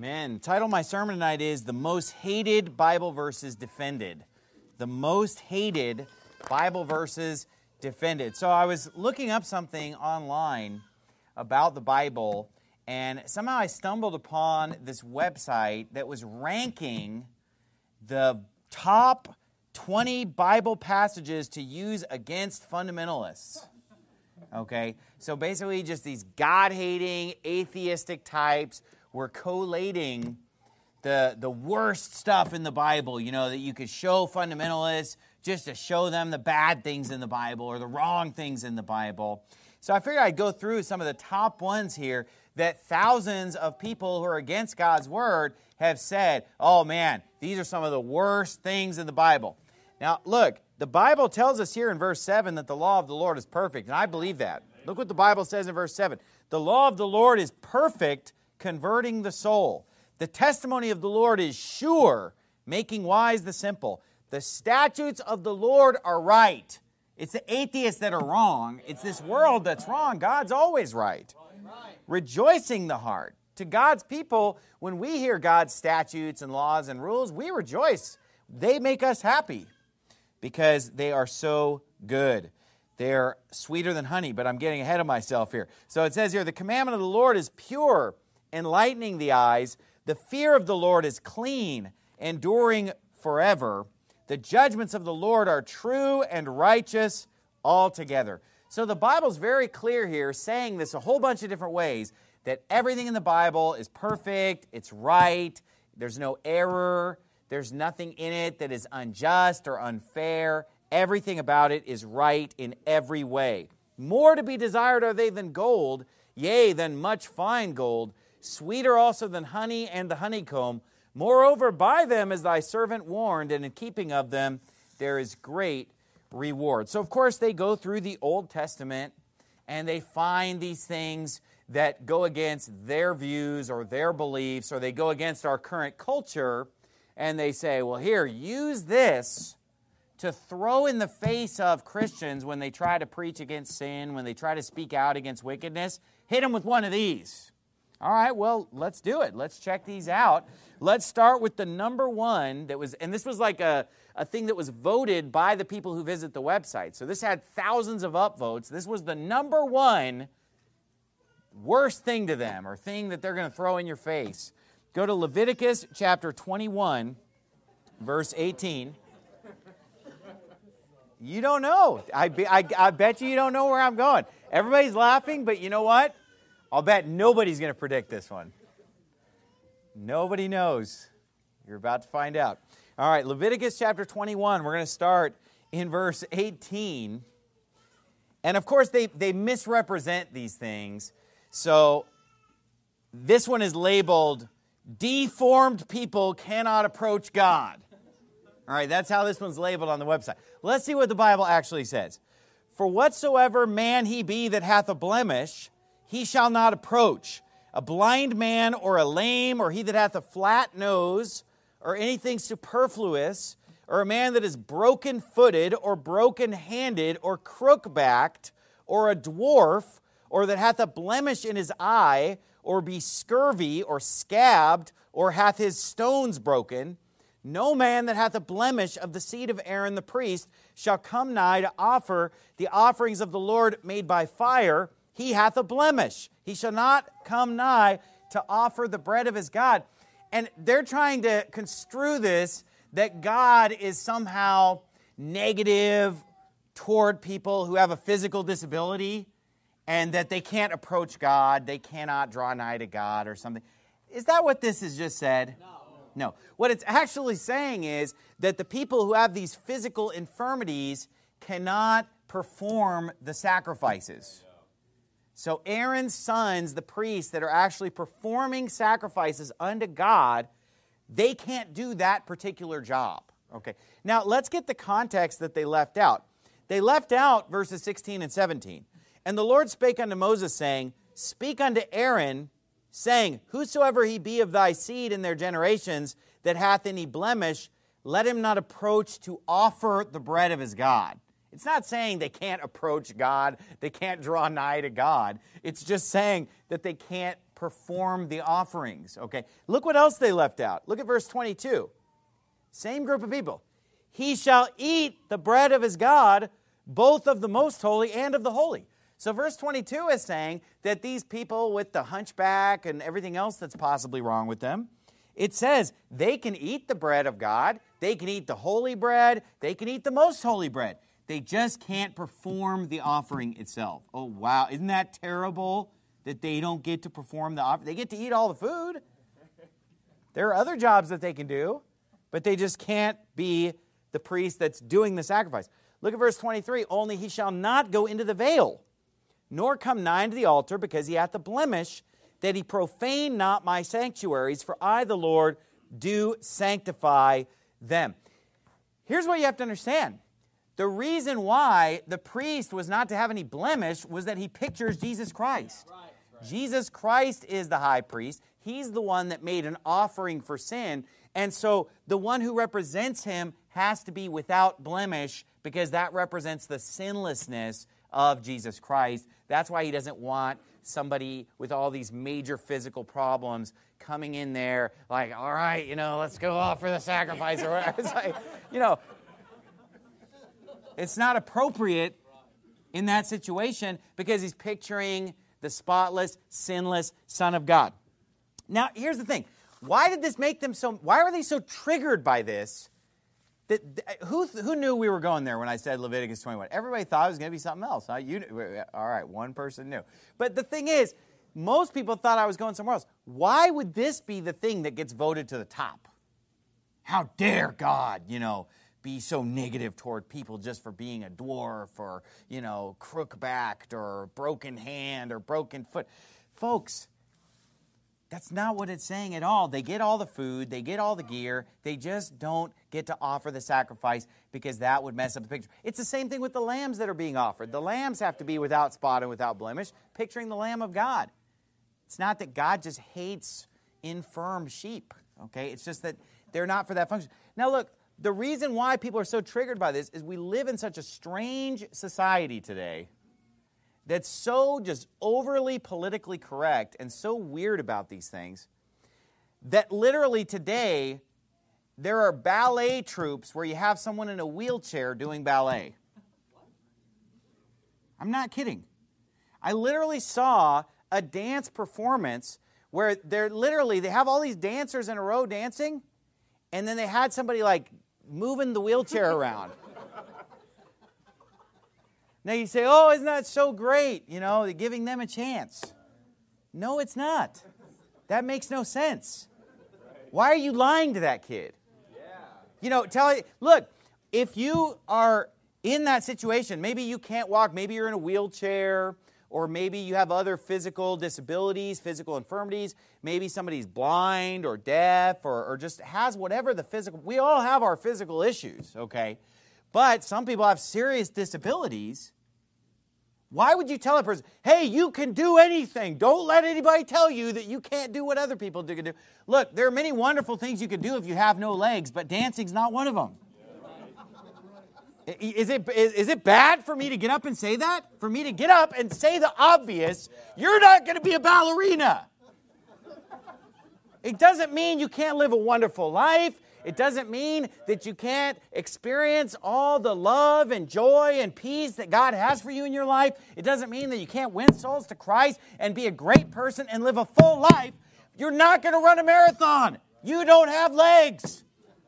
Amen. Title of my sermon tonight is The Most Hated Bible Verses Defended. The Most Hated Bible Verses Defended. So I was looking up something online about the Bible, and somehow I stumbled upon this website that was ranking the top 20 Bible passages to use against fundamentalists. Okay, so basically just these God-hating, atheistic types were collating the worst stuff in the Bible, that you could show fundamentalists just to show them the bad things in the Bible or the wrong things in the Bible. So I figured I'd go through some of the top ones here that thousands of people who are against God's Word have said, oh man, these are some of the worst things in the Bible. Now, look, the Bible tells us here in verse 7 that the law of the Lord is perfect, and I believe that. Look what the Bible says in verse 7. The law of the Lord is perfect, converting the soul. The testimony of the Lord is sure, making wise the simple. The statutes of the Lord are right. It's the atheists that are wrong. It's this world that's wrong. God's always right. Rejoicing the heart. To God's people, when we hear God's statutes and laws and rules, we rejoice. They make us happy because they are so good. They're sweeter than honey, but I'm getting ahead of myself here. So it says here, the commandment of the Lord is pure, enlightening the eyes. The fear of the Lord is clean, enduring forever. The judgments of the Lord are true and righteous altogether. So the Bible's very clear here, saying this a whole bunch of different ways, that everything in the Bible is perfect, it's right, there's no error, there's nothing in it that is unjust or unfair. Everything about it is right in every way. More to be desired are they than gold, yea, than much fine gold, sweeter also than honey and the honeycomb. Moreover, by them is thy servant warned, and in keeping of them there is great reward. So, of course, they go through the Old Testament, and they find these things that go against their views or their beliefs, or they go against our current culture, and they say, well, here, use this to throw in the face of Christians when they try to preach against sin, when they try to speak out against wickedness. Hit them with one of these. All right, well, let's do it. Let's check these out. Let's start with the number one that was, and this was like a thing that was voted by the people who visit the website. So this had thousands of upvotes. This was the number one worst thing to them, or thing that they're going to throw in your face. Go to Leviticus chapter 21, verse 18. You don't know. I bet you don't know where I'm going. Everybody's laughing, but you know what? I'll bet nobody's going to predict this one. Nobody knows. You're about to find out. All right, Leviticus chapter 21. We're going to start in verse 18. And of course, they misrepresent these things. So this one is labeled, deformed people cannot approach God. All right, that's how this one's labeled on the website. Let's see what the Bible actually says. For whatsoever man he be that hath a blemish, he shall not approach. A blind man or a lame, or he that hath a flat nose, or anything superfluous, or a man that is broken-footed, or broken-handed, or crook-backed, or a dwarf, or that hath a blemish in his eye, or be scurvy, or scabbed, or hath his stones broken, no man that hath a blemish of the seed of Aaron the priest shall come nigh to offer the offerings of the Lord made by fire. He hath a blemish. He shall not come nigh to offer the bread of his God. And they're trying to construe this that God is somehow negative toward people who have a physical disability, and that they can't approach God, they cannot draw nigh to God or something. Is that what this has just said? No. What it's actually saying is that the people who have these physical infirmities cannot perform the sacrifices. So Aaron's sons, the priests that are actually performing sacrifices unto God, they can't do that particular job. Okay. Now, let's get the context that they left out. They left out verses 16 and 17. And the Lord spake unto Moses, saying, Speak unto Aaron, saying, Whosoever he be of thy seed in their generations that hath any blemish, let him not approach to offer the bread of his God. It's not saying they can't approach God, they can't draw nigh to God. It's just saying that they can't perform the offerings. Okay, look what else they left out. Look at verse 22. Same group of people. He shall eat the bread of his God, both of the most holy and of the holy. So verse 22 is saying that these people with the hunchback and everything else that's possibly wrong with them, it says they can eat the bread of God, they can eat the holy bread, they can eat the most holy bread. They just can't perform the offering itself. Oh, wow. Isn't that terrible that they don't get to perform the offering? They get to eat all the food. There are other jobs that they can do, but they just can't be the priest that's doing the sacrifice. Look at verse 23. Only he shall not go into the veil, nor come nigh unto the altar, because he hath the blemish, that he profane not my sanctuaries, for I, the Lord, do sanctify them. Here's what you have to understand. The reason why the priest was not to have any blemish was that he pictures Jesus Christ. Right. Jesus Christ is the high priest. He's the one that made an offering for sin. And so the one who represents him has to be without blemish, because that represents the sinlessness of Jesus Christ. That's why he doesn't want somebody with all these major physical problems coming in there like, all right, let's go offer the sacrifice. Or whatever. It's like, it's not appropriate in that situation because he's picturing the spotless, sinless Son of God. Now, here's the thing. Why did this make them why were they so triggered by this? Who knew we were going there when I said Leviticus 21? Everybody thought it was going to be something else. All right, one person knew. But the thing is, most people thought I was going somewhere else. Why would this be the thing that gets voted to the top? How dare God, be so negative toward people just for being a dwarf or, crook-backed or broken hand or broken foot. Folks, that's not what it's saying at all. They get all the food, they get all the gear, they just don't get to offer the sacrifice because that would mess up the picture. It's the same thing with the lambs that are being offered. The lambs have to be without spot and without blemish, picturing the Lamb of God. It's not that God just hates infirm sheep, okay? It's just that they're not for that function. Now look, the reason why people are so triggered by this is we live in such a strange society today that's so just overly politically correct and so weird about these things that literally today there are ballet troupes where you have someone in a wheelchair doing ballet. I'm not kidding. I literally saw a dance performance where they have all these dancers in a row dancing, and then they had somebody like moving the wheelchair around. Now you say, oh, isn't that so great? They're giving them a chance. No, it's not. That makes no sense. Why are you lying to that kid? Look, if you are in that situation, maybe you can't walk, maybe you're in a wheelchair, or maybe you have other physical disabilities, physical infirmities, maybe somebody's blind or deaf or just has whatever the physical, we all have our physical issues, okay? But some people have serious disabilities. Why would you tell a person, hey, you can do anything. Don't let anybody tell you that you can't do what other people can do. Look, there are many wonderful things you can do if you have no legs, but dancing's not one of them. Is it bad for me to get up and say that? For me to get up and say the obvious, you're not going to be a ballerina. It doesn't mean you can't live a wonderful life. It doesn't mean that you can't experience all the love and joy and peace that God has for you in your life. It doesn't mean that you can't win souls to Christ and be a great person and live a full life. You're not going to run a marathon. You don't have legs.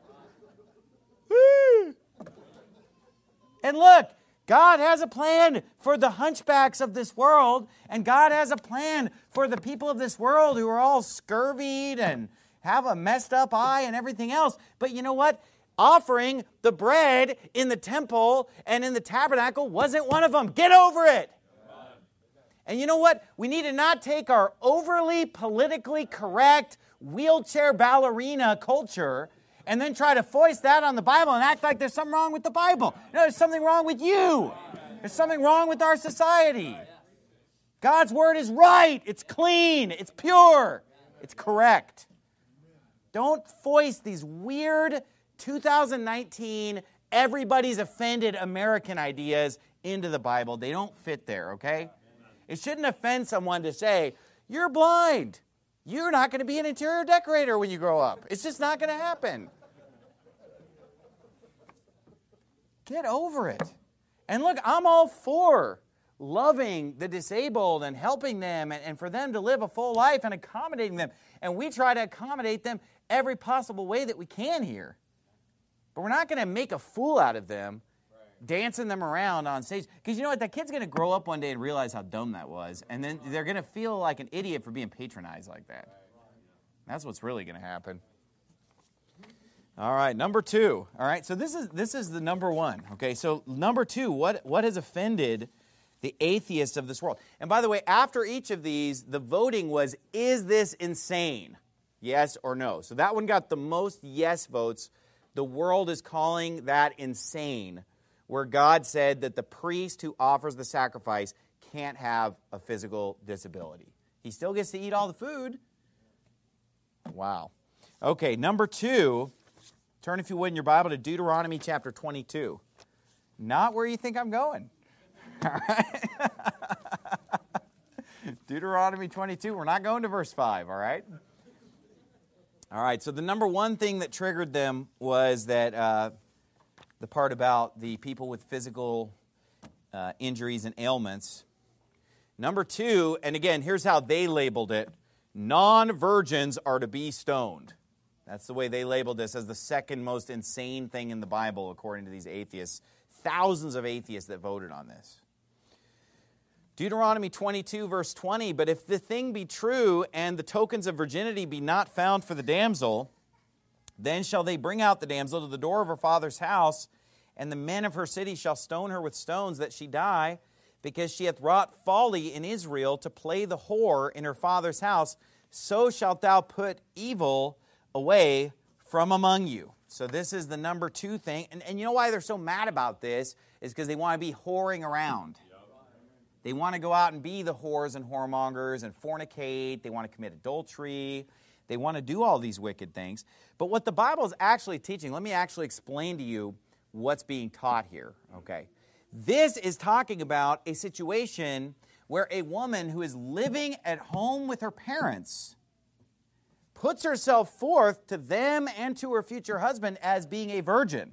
Woo! And look, God has a plan for the hunchbacks of this world, and God has a plan for the people of this world who are all scurvied and have a messed up eye and everything else. But you know what? Offering the bread in the temple and in the tabernacle wasn't one of them. Get over it. And you know what? We need to not take our overly politically correct wheelchair ballerina culture and then try to foist that on the Bible and act like there's something wrong with the Bible. No, there's something wrong with you. There's something wrong with our society. God's word is right. It's clean. It's pure. It's correct. Don't foist these weird 2019, everybody's offended American ideas into the Bible. They don't fit there, okay? It shouldn't offend someone to say, You're blind. You're not going to be an interior decorator when you grow up. It's just not going to happen. Get over it. And look, I'm all for loving the disabled and helping them and for them to live a full life and accommodating them. And we try to accommodate them every possible way that we can here. But we're not going to make a fool out of them, dancing them around on stage. Because you know what? That kid's going to grow up one day and realize how dumb that was. And then they're going to feel like an idiot for being patronized like that. That's what's really going to happen. All right, number 2. All right, so this is the number 1. Okay, so number 2, what has offended the atheists of this world? And by the way, after each of these, the voting was, is this insane? Yes or no? So that one got the most yes votes. The world is calling that insane, where God said that the priest who offers the sacrifice can't have a physical disability. He still gets to eat all the food. Wow. Okay, number 2, turn if you would in your Bible to Deuteronomy chapter 22. Not where you think I'm going. All right. Deuteronomy 22, we're not going to verse 5, all right? All right, so the number 1 thing that triggered them was that the part about the people with physical injuries and ailments. Number 2, and again, here's how they labeled it, non-virgins are to be stoned. That's the way they labeled this as the second most insane thing in the Bible, according to these atheists. Thousands of atheists that voted on this. Deuteronomy 22, verse 20, but if the thing be true and the tokens of virginity be not found for the damsel, then shall they bring out the damsel to the door of her father's house, and the men of her city shall stone her with stones that she die, because she hath wrought folly in Israel to play the whore in her father's house. So shalt thou put evil away from among you. So this is the number 2 thing. And you know why they're so mad about this? Is because they want to be whoring around. They want to go out and be the whores and whoremongers and fornicate. They want to commit adultery. They want to do all these wicked things. But what the Bible is actually teaching, let me actually explain to you what's being taught here, okay? This is talking about a situation where a woman who is living at home with her parents puts herself forth to them and to her future husband as being a virgin.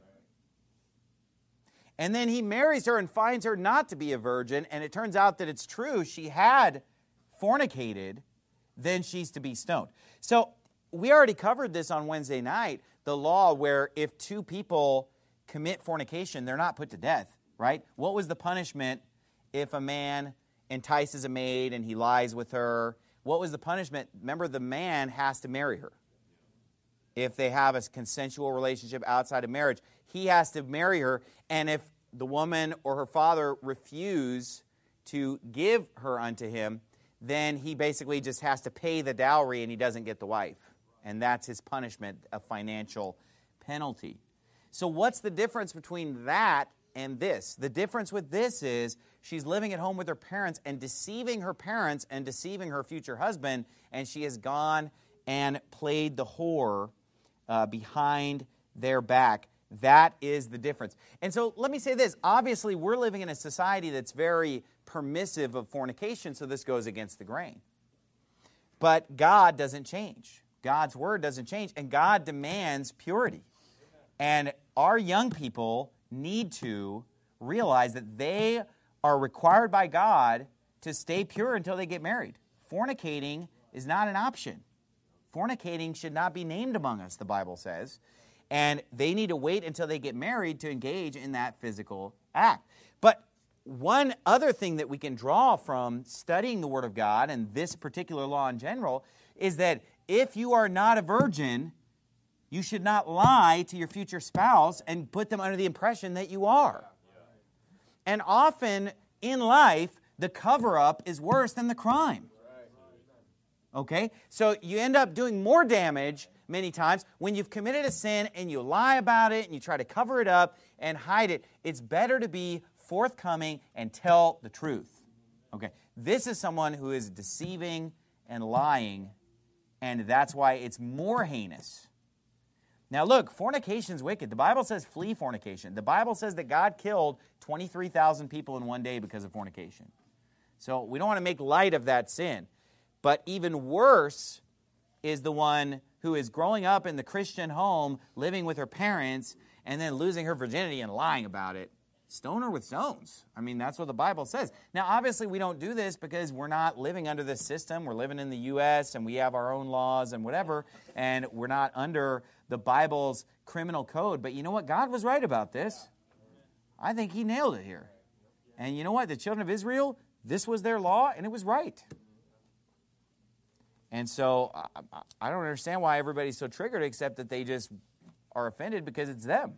And then he marries her and finds her not to be a virgin, and it turns out that it's true, she had fornicated, then she's to be stoned. So we already covered this on Wednesday night, the law where if 2 people commit fornication, they're not put to death, right? What was the punishment if a man entices a maid and he lies with her? What was the punishment? Remember, the man has to marry her. If they have a consensual relationship outside of marriage, he has to marry her. And if the woman or her father refuse to give her unto him, then he basically just has to pay the dowry and he doesn't get the wife. And that's his punishment, a financial penalty. So what's the difference between that and this? The difference with this is she's living at home with her parents and deceiving her parents and deceiving her future husband, and she has gone and played the whore behind their back. That is the difference. And so let me say this. Obviously, we're living in a society that's very permissive of fornication, so this goes against the grain. But God doesn't change. God's word doesn't change, and God demands purity. And our young people need to realize that they are required by God to stay pure until they get married. Fornicating is not an option. Fornicating should not be named among us, the Bible says. And they need to wait until they get married to engage in that physical act. But one other thing that we can draw from studying the Word of God and this particular law in general is that if you are not a virgin, you should not lie to your future spouse and put them under the impression that you are. And often in life, the cover-up is worse than the crime. Okay? So you end up doing more damage many times when you've committed a sin and you lie about it and you try to cover it up and hide it. It's better to be forthcoming and tell the truth. Okay? This is someone who is deceiving and lying, and that's why it's more heinous. Now look, fornication is wicked. The Bible says flee fornication. The Bible says that God killed 23,000 people in one day because of fornication. So we don't want to make light of that sin. But even worse is the one who is growing up in the Christian home, living with her parents, and then losing her virginity and lying about it. Stone her with stones. I mean, that's what the Bible says. Now, obviously, we don't do this because we're not living under this system. We're living in the U.S., and we have our own laws and whatever, and we're not under the Bible's criminal code. But you know what? God was right about this. I think he nailed it here. And you know what? The children of Israel, this was their law, and it was right. And so I don't understand why everybody's so triggered, except that they just are offended because it's them.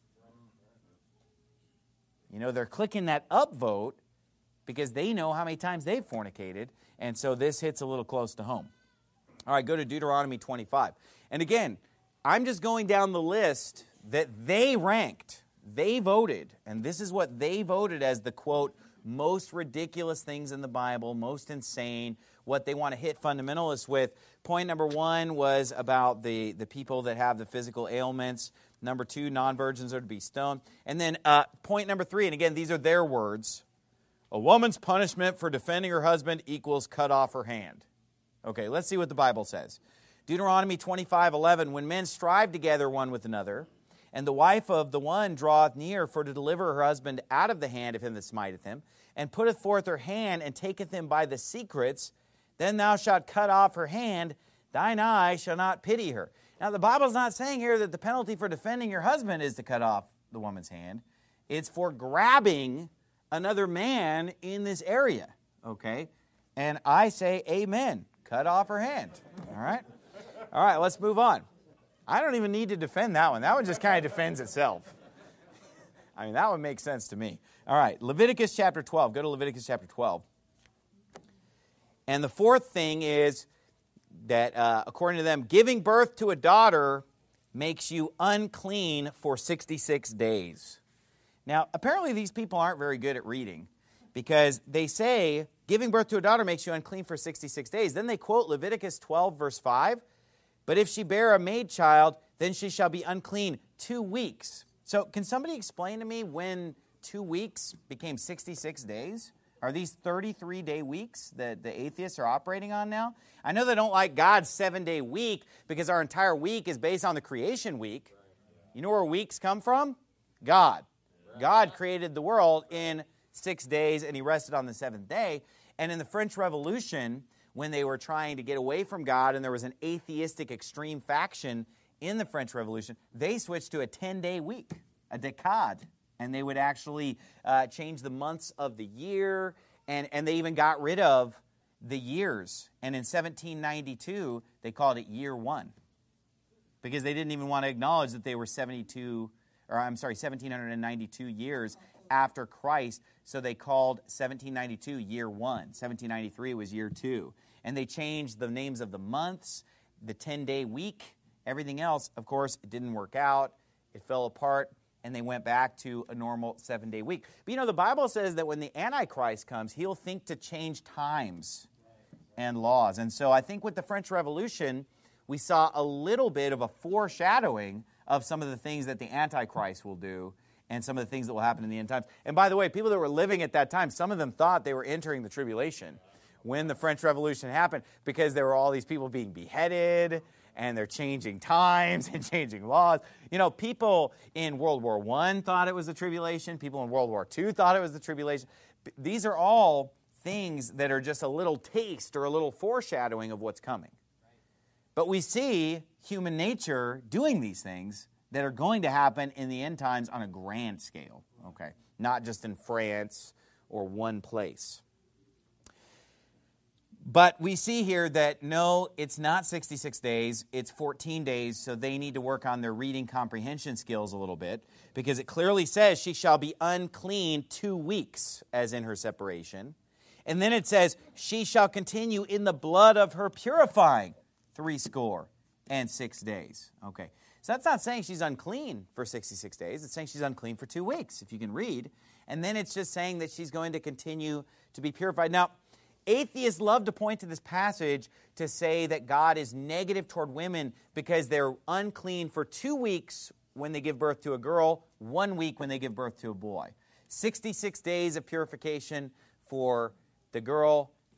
You know, they're clicking that upvote because they know how many times they've fornicated, and so this hits a little close to home. All right, go to Deuteronomy 25. And again, I'm just going down the list that they ranked. They voted, and this is what they voted as the, quote, most ridiculous things in the Bible, most insane, what they want to hit fundamentalists with. Point number 1 was about the people that have the physical ailments. Number 2, non-virgins are to be stoned. And then point number 3, and again, these are their words, a woman's punishment for defending her husband equals cut off her hand. Okay, let's see what the Bible says. Deuteronomy 25:11, when men strive together one with another, and the wife of the one draweth near for to deliver her husband out of the hand of him that smiteth him, and putteth forth her hand, and taketh him by the secrets, then thou shalt cut off her hand, thine eye shall not pity her. Now, the Bible's not saying here that the penalty for defending your husband is to cut off the woman's hand. It's for grabbing another man in this area, okay? And I say amen. Cut off her hand, all right? All right, let's move on. I don't even need to defend that one. That one just kind of defends itself. I mean, that one makes sense to me. All right, Leviticus chapter 12. Go to Leviticus chapter 12. And the fourth thing is that, according to them, giving birth to a daughter makes you unclean for 66 days. Now, apparently these people aren't very good at reading because they say giving birth to a daughter makes you unclean for 66 days. Then they quote Leviticus 12, verse 5. But if she bear a maid child, then she shall be unclean 2 weeks. So can somebody explain to me when 2 weeks became 66 days? Are these 33-day weeks that the atheists are operating on now? I know they don't like God's 7-day week because our entire week is based on the creation week. You know where weeks come from? God. God created the world in 6 days, and he rested on the seventh day. And in the French Revolution, when they were trying to get away from God and there was an atheistic extreme faction in the French Revolution, they switched to a 10-day week, a décade. And they would actually change the months of the year, and they even got rid of the years. And in 1792, they called it year one because they didn't even want to acknowledge that they were 1792 years after Christ. So they called 1792 year one. 1793 was year two. And they changed the names of the months, the 10-day week, everything else. Of course, it didn't work out. It fell apart. And they went back to a normal 7-day week. But you know, the Bible says that when the Antichrist comes, he'll think to change times and laws. And so I think with the French Revolution, we saw a little bit of a foreshadowing of some of the things that the Antichrist will do and some of the things that will happen in the end times. And by the way, people that were living at that time, some of them thought they were entering the tribulation when the French Revolution happened because there were all these people being beheaded, and they're changing times and changing laws. You know, people in World War I thought it was the tribulation. People in World War II thought it was the tribulation. These are all things that are just a little taste or a little foreshadowing of what's coming. But we see human nature doing these things that are going to happen in the end times on a grand scale, okay? Not just in France or one place. But we see here that, no, it's not 66 days, it's 14 days, so they need to work on their reading comprehension skills a little bit, because it clearly says she shall be unclean 2 weeks, as in her separation. And then it says, she shall continue in the blood of her purifying 66 days. Okay, so that's not saying she's unclean for 66 days, it's saying she's unclean for 2 weeks, if you can read. And then it's just saying that she's going to continue to be purified. Now, atheists love to point to this passage to say that God is negative toward women because they're unclean for 2 weeks when they give birth to a girl, 1 week when they give birth to a boy. 66 days of purification for the girl,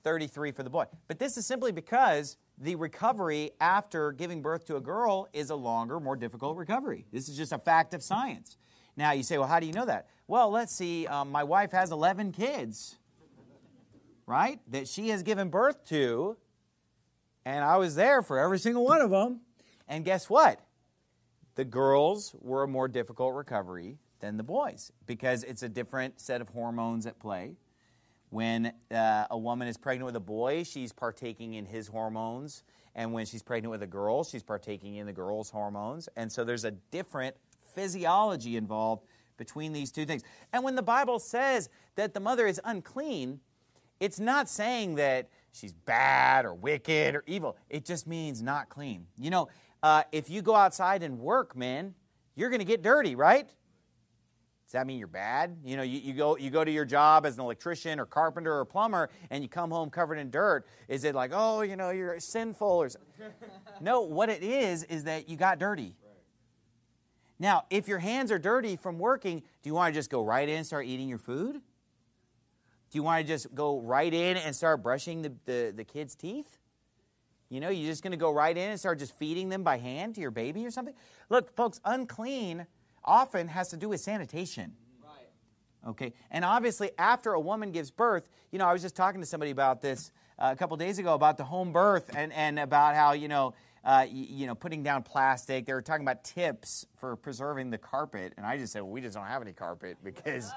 33 for the boy. But this is simply because the recovery after giving birth to a girl is a longer, more difficult recovery. This is just a fact of science. Now, you say, well, how do you know that? Well, let's see. My wife has 11 kids, right, that she has given birth to, and I was there for every single one of them. And guess what? The girls were a more difficult recovery than the boys because it's a different set of hormones at play. When a woman is pregnant with a boy, she's partaking in his hormones. And when she's pregnant with a girl, she's partaking in the girl's hormones. And so there's a different physiology involved between these two things. And when the Bible says that the mother is unclean, it's not saying that she's bad or wicked or evil. It just means not clean. You know, if you go outside and work, men, you're going to get dirty, right? Does that mean you're bad? You know, you go to your job as an electrician or carpenter or plumber, and you come home covered in dirt. Is it like, oh, you know, you're sinful or something? No, what it is that you got dirty. Now, if your hands are dirty from working, do you want to just go right in and start eating your food? Do you want to just go right in and start brushing the kids' teeth? You know, you're just going to go right in and start just feeding them by hand to your baby or something? Look, folks, unclean often has to do with sanitation. Right. Okay, and obviously after a woman gives birth, you know, I was just talking to somebody about this a couple days ago about the home birth and about how, putting down plastic. They were talking about tips for preserving the carpet, and I just said, well, we just don't have any carpet because,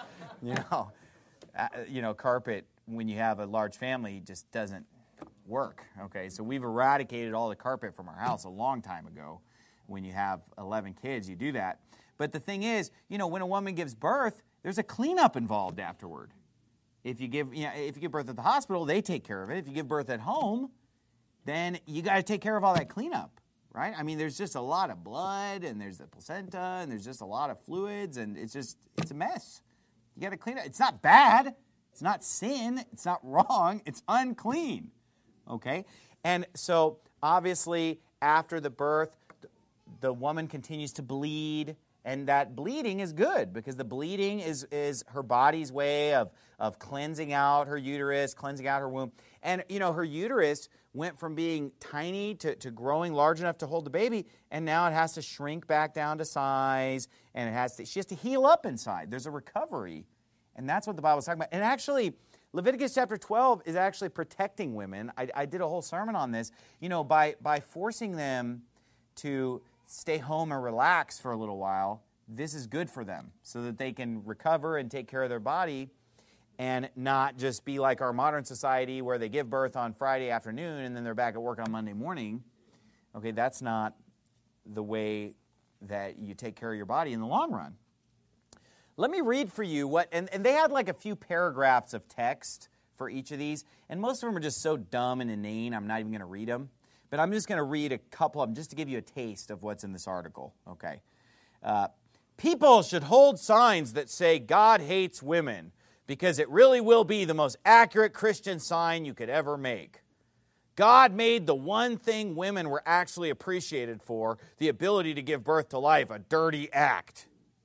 carpet when you have a large family just doesn't work. Okay, so we've eradicated all the carpet from our house a long time ago. When you have 11 kids, you do that. But the thing is, when a woman gives birth, there's a cleanup involved afterward. If you give birth at the hospital, they take care of it. If you give birth at home, then you got to take care of all that cleanup, right? I mean, there's just a lot of blood, and there's the placenta, and there's just a lot of fluids, and it's a mess. You got to clean it. It's not bad. It's not sin. It's not wrong. It's unclean, okay? And so, obviously, after the birth, the woman continues to bleed. And that bleeding is good because the bleeding is her body's way of cleansing out her uterus, cleansing out her womb. And, her uterus went from being tiny to growing large enough to hold the baby, and now it has to shrink back down to size, and she has to heal up inside. There's a recovery, and that's what the Bible's talking about. And actually, Leviticus chapter 12 is actually protecting women. I did a whole sermon on this. By forcing them to stay home and relax for a little while, this is good for them so that they can recover and take care of their body and not just be like our modern society where they give birth on Friday afternoon and then they're back at work on Monday morning. Okay, that's not the way that you take care of your body in the long run. Let me read for you and they had like a few paragraphs of text for each of these, and most of them are just so dumb and inane, I'm not even going to read them. But I'm just going to read a couple of them just to give you a taste of what's in this article. Okay. People should hold signs that say God hates women because it really will be the most accurate Christian sign you could ever make. God made the one thing women were actually appreciated for, the ability to give birth to life, a dirty act.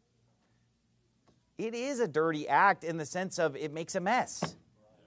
It is a dirty act in the sense of it makes a mess.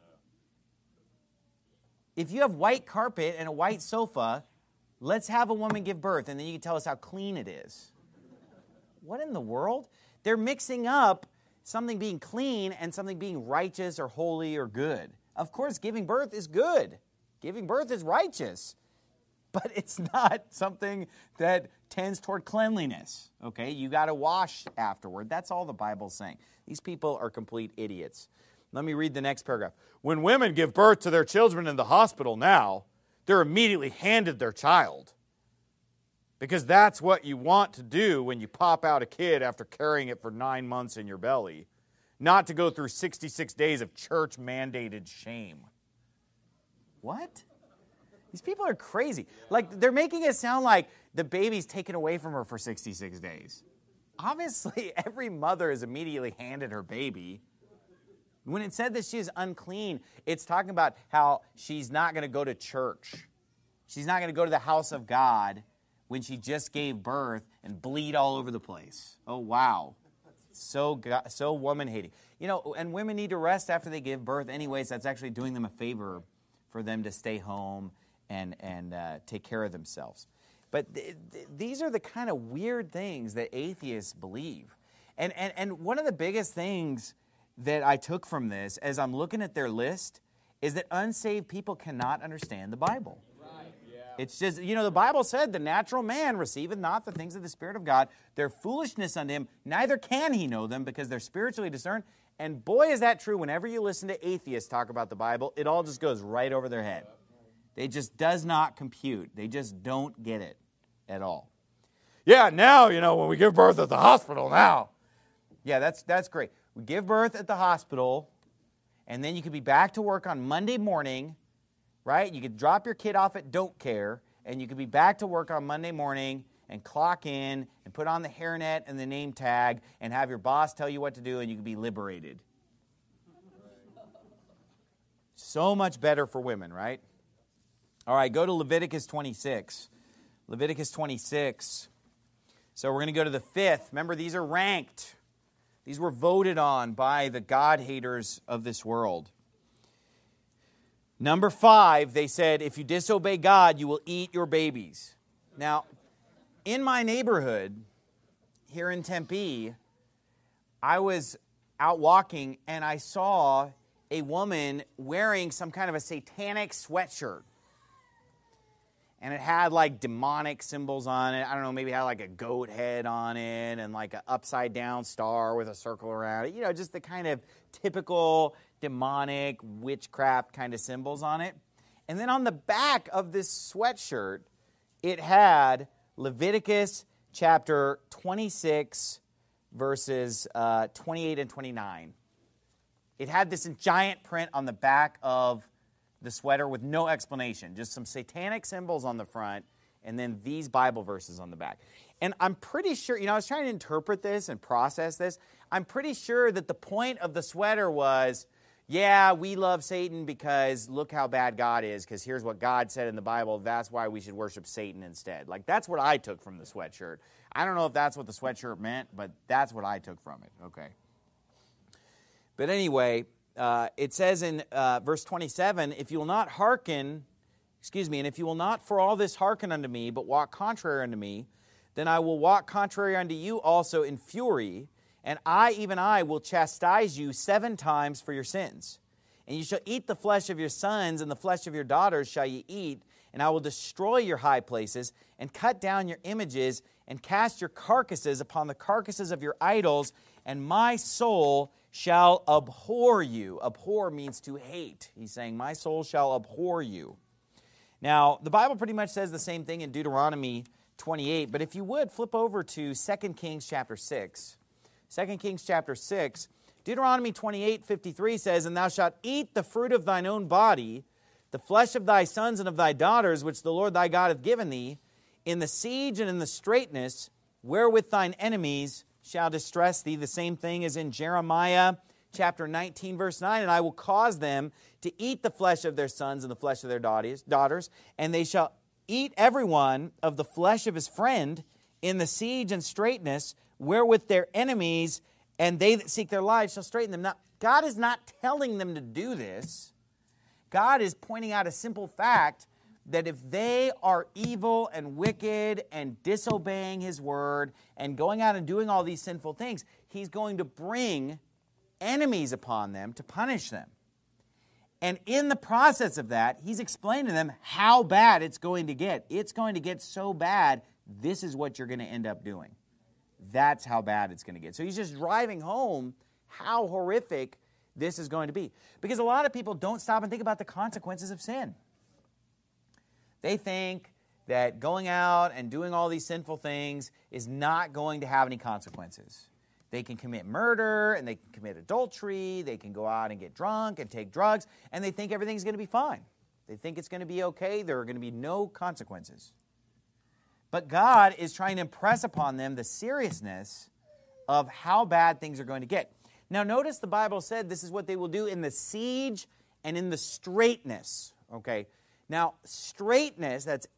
If you have white carpet and a white sofa, let's have a woman give birth, and then you can tell us how clean it is. What in the world? They're mixing up something being clean and something being righteous or holy or good. Of course, giving birth is good. Giving birth is righteous. But it's not something that tends toward cleanliness. Okay, you got to wash afterward. That's all the Bible's saying. These people are complete idiots. Let me read the next paragraph. When women give birth to their children in the hospital now, they're immediately handed their child. Because that's what you want to do when you pop out a kid after carrying it for 9 months in your belly. Not to go through 66 days of church-mandated shame. What? These people are crazy. Like, they're making it sound like the baby's taken away from her for 66 days. Obviously, every mother is immediately handed her baby. When it said that she is unclean, it's talking about how she's not going to go to church. She's not going to go to the house of God when she just gave birth and bleed all over the place. Oh, wow. So woman-hating. And women need to rest after they give birth anyways. That's actually doing them a favor for them to stay home and take care of themselves. But these are the kind of weird things that atheists believe. And one of the biggest things that I took from this as I'm looking at their list is that unsaved people cannot understand the Bible. Right. Yeah. It's just, the Bible said the natural man receiveth not the things of the Spirit of God. They're foolishness unto him, neither can he know them because they're spiritually discerned. And boy, is that true. Whenever you listen to atheists talk about the Bible, it all just goes right over their head. It just does not compute. They just don't get it at all. Yeah, now, when we give birth at the hospital now. Yeah, that's great. We give birth at the hospital, and then you could be back to work on Monday morning, right? You could drop your kid off at Don't Care, and you could be back to work on Monday morning and clock in and put on the hairnet and the name tag and have your boss tell you what to do, and you could be liberated. So much better for women, right? All right, go to Leviticus 26. Leviticus 26. So we're going to go to the 5th. Remember, these are ranked. These were voted on by the God-haters of this world. Number 5, they said, if you disobey God, you will eat your babies. Now, in my neighborhood here in Tempe, I was out walking and I saw a woman wearing some kind of a satanic sweatshirt. And it had like demonic symbols on it. I don't know, maybe it had like a goat head on it and like an upside down star with a circle around it. Just the kind of typical demonic witchcraft kind of symbols on it. And then on the back of this sweatshirt, it had Leviticus chapter 26, verses 28 and 29. It had this giant print on the back of the sweater with no explanation, just some satanic symbols on the front, and then these Bible verses on the back. And I'm pretty sure, I was trying to interpret this and process this. I'm pretty sure that the point of the sweater was, yeah, we love Satan because look how bad God is, because here's what God said in the Bible, that's why we should worship Satan instead. Like, that's what I took from the sweatshirt. I don't know if that's what the sweatshirt meant, but that's what I took from it. Okay. But anyway, it says in verse 27, and if you will not for all this hearken unto me, but walk contrary unto me, then I will walk contrary unto you also in fury, and I, even I, will chastise you 7 times for your sins. And you shall eat the flesh of your sons, and the flesh of your daughters shall ye eat, and I will destroy your high places, and cut down your images, and cast your carcasses upon the carcasses of your idols, and my soul shall abhor you. Abhor means to hate. He's saying, my soul shall abhor you. Now, the Bible pretty much says the same thing in Deuteronomy 28, but if you would, flip over to 2 Kings chapter 6. 2 Kings chapter 6, Deuteronomy 28:53 says, and thou shalt eat the fruit of thine own body, the flesh of thy sons and of thy daughters, which the Lord thy God hath given thee, in the siege and in the straitness, wherewith thine enemies shall distress thee. The same thing as in Jeremiah chapter 19, verse 9. And I will cause them to eat the flesh of their sons and the flesh of their daughters, and they shall eat every one of the flesh of his friend in the siege and straitness, wherewith their enemies and they that seek their lives shall straiten them. Now, God is not telling them to do this. God is pointing out a simple fact that if they are evil and wicked and disobeying His word and going out and doing all these sinful things, He's going to bring enemies upon them to punish them. And in the process of that, He's explaining to them how bad it's going to get. It's going to get so bad, this is what you're going to end up doing. That's how bad it's going to get. So He's just driving home how horrific this is going to be. Because a lot of people don't stop and think about the consequences of sin. They think that going out and doing all these sinful things is not going to have any consequences. They can commit murder, and they can commit adultery, they can go out and get drunk and take drugs, and they think everything's going to be fine. They think it's going to be okay, there are going to be no consequences. But God is trying to impress upon them the seriousness of how bad things are going to get. Now notice the Bible said this is what they will do in the siege and in the straitness. Okay. Now, straightness, that's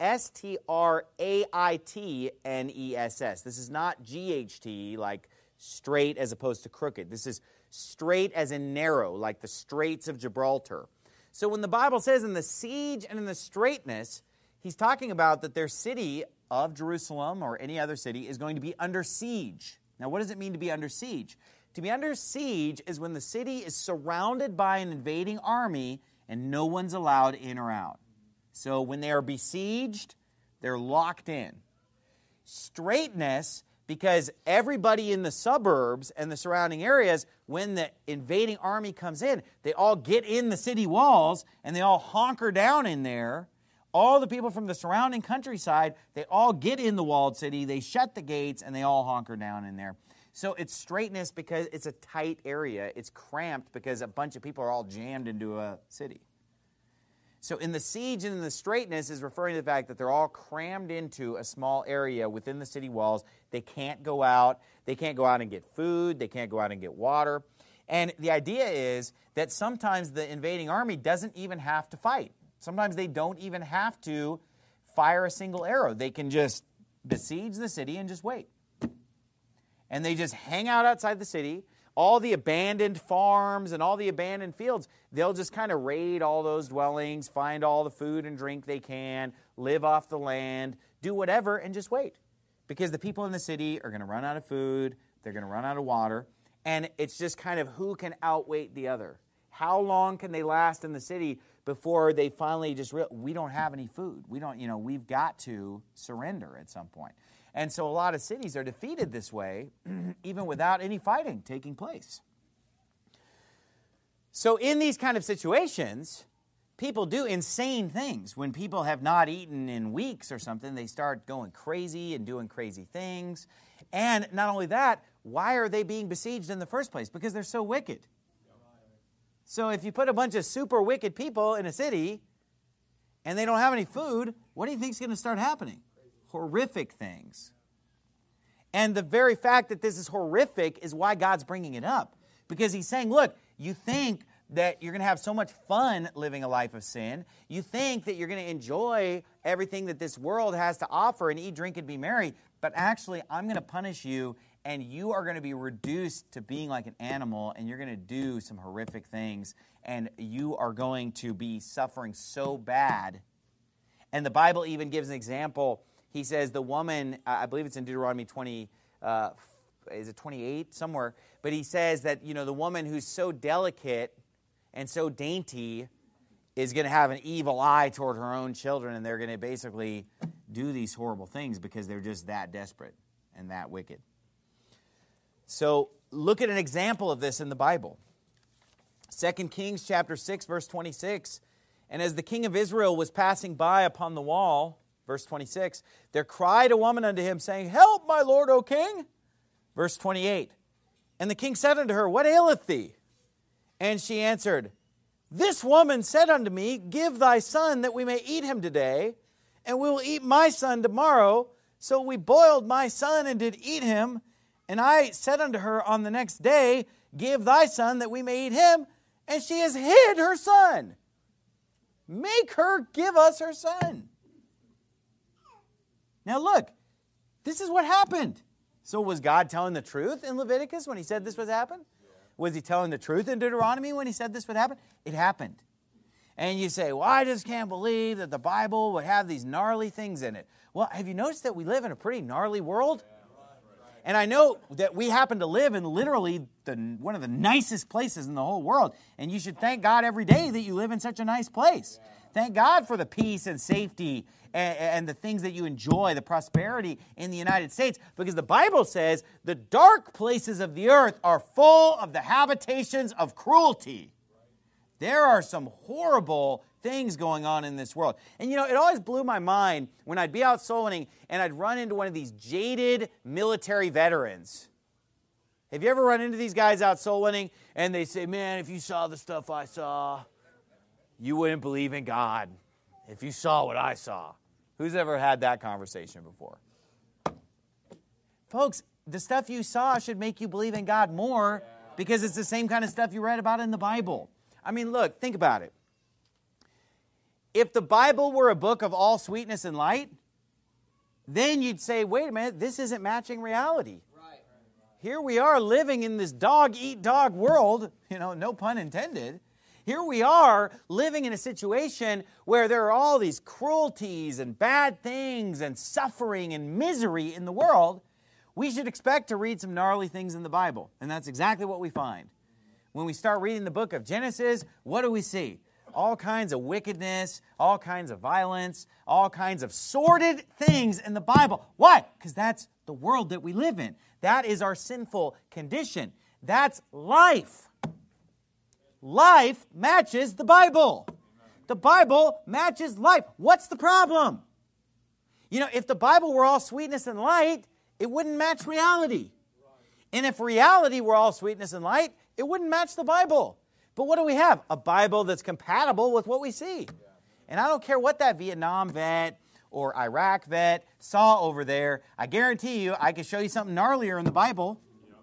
S-T-R-A-I-T-N-E-S-S. This is not G-H-T, like straight as opposed to crooked. This is straight as in narrow, like the Straits of Gibraltar. So when the Bible says in the siege and in the straitness, he's talking about that their city of Jerusalem or any other city is going to be under siege. Now, what does it mean to be under siege? To be under siege is when the city is surrounded by an invading army and no one's allowed in or out. So when they are besieged, they're locked in. Straitness, because everybody in the suburbs and the surrounding areas, when the invading army comes in, they all get in the city walls and they all hunker down in there. All the people from the surrounding countryside, they all get in the walled city, they shut the gates, and they all hunker down in there. So it's straitness because it's a tight area. It's cramped because a bunch of people are all jammed into a city. So in the siege and in the straitness is referring to the fact that they're all crammed into a small area within the city walls. They can't go out. They can't go out and get food. They can't go out and get water. And the idea is that sometimes the invading army doesn't even have to fight. Sometimes they don't even have to fire a single arrow. They can just besiege the city and just wait. And they just hang out outside the city. All the abandoned farms and all the abandoned fields, they'll just kind of raid all those dwellings, find all the food and drink they can, live off the land, do whatever, and just wait. Because the people in the city are going to run out of food, they're going to run out of water, and it's just kind of who can outwait the other. How long can they last in the city before they finally just realize, we don't have any food. We've got to surrender at some point. And so a lot of cities are defeated this way, even without any fighting taking place. So in these kind of situations, people do insane things. When people have not eaten in weeks or something, they start going crazy and doing crazy things. And not only that, why are they being besieged in the first place? Because they're so wicked. So if you put a bunch of super wicked people in a city and they don't have any food, what do you think is going to start happening? Horrific things. And the very fact that this is horrific is why God's bringing it up. Because he's saying, look, you think that you're going to have so much fun living a life of sin. You think that you're going to enjoy everything that this world has to offer and eat, drink, and be merry. But actually, I'm going to punish you, and you are going to be reduced to being like an animal, and you're going to do some horrific things, and you are going to be suffering so bad. And the Bible even gives an example. He says the woman, I believe it's in Deuteronomy 20, is it 28? Somewhere. But he says that, the woman who's so delicate and so dainty is going to have an evil eye toward her own children, and they're going to basically do these horrible things because they're just that desperate and that wicked. So look at an example of this in the Bible. 2 Kings chapter 6, verse 26. And as the king of Israel was passing by upon the wall, verse 26, there cried a woman unto him, saying, Help, my lord, O king. Verse 28, and the king said unto her, What aileth thee? And she answered, This woman said unto me, Give thy son, that we may eat him today, and we will eat my son tomorrow. So we boiled my son and did eat him. And I said unto her on the next day, Give thy son, that we may eat him. And she has hid her son. Make her give us her son. Now look, this is what happened. So was God telling the truth in Leviticus when he said this would happen? Was he telling the truth in Deuteronomy when he said this would happen? It happened. And you say, well, I just can't believe that the Bible would have these gnarly things in it. Well, have you noticed that we live in a pretty gnarly world? And I know that we happen to live in literally one of the nicest places in the whole world. And you should thank God every day that you live in such a nice place. Thank God for the peace and safety and the things that you enjoy, the prosperity in the United States. Because the Bible says the dark places of the earth are full of the habitations of cruelty. There are some horrible things going on in this world. And it always blew my mind when I'd be out soul winning and I'd run into one of these jaded military veterans. Have you ever run into these guys out soul winning and they say, man, if you saw the stuff I saw, you wouldn't believe in God. If you saw what I saw. Who's ever had that conversation before? Folks, the stuff you saw should make you believe in God more because it's the same kind of stuff you read about in the Bible. I mean, look, think about it. If the Bible were a book of all sweetness and light, then you'd say, wait a minute, this isn't matching reality. Right. Here we are living in this dog-eat-dog world, no pun intended. here we are living in a situation where there are all these cruelties and bad things and suffering and misery in the world. We should expect to read some gnarly things in the Bible. And that's exactly what we find. When we start reading the book of Genesis, what do we see? All kinds of wickedness, all kinds of violence, all kinds of sordid things in the Bible. Why? Because that's the world that we live in. That is our sinful condition. That's life. Life matches the Bible. The Bible matches life. What's the problem? You know, if the Bible were all sweetness and light, it wouldn't match reality. And if reality were all sweetness and light, it wouldn't match the Bible. But what do we have? A Bible that's compatible with what we see. And I don't care what that Vietnam vet or Iraq vet saw over there. I guarantee you, I can show you something gnarlier in the Bible.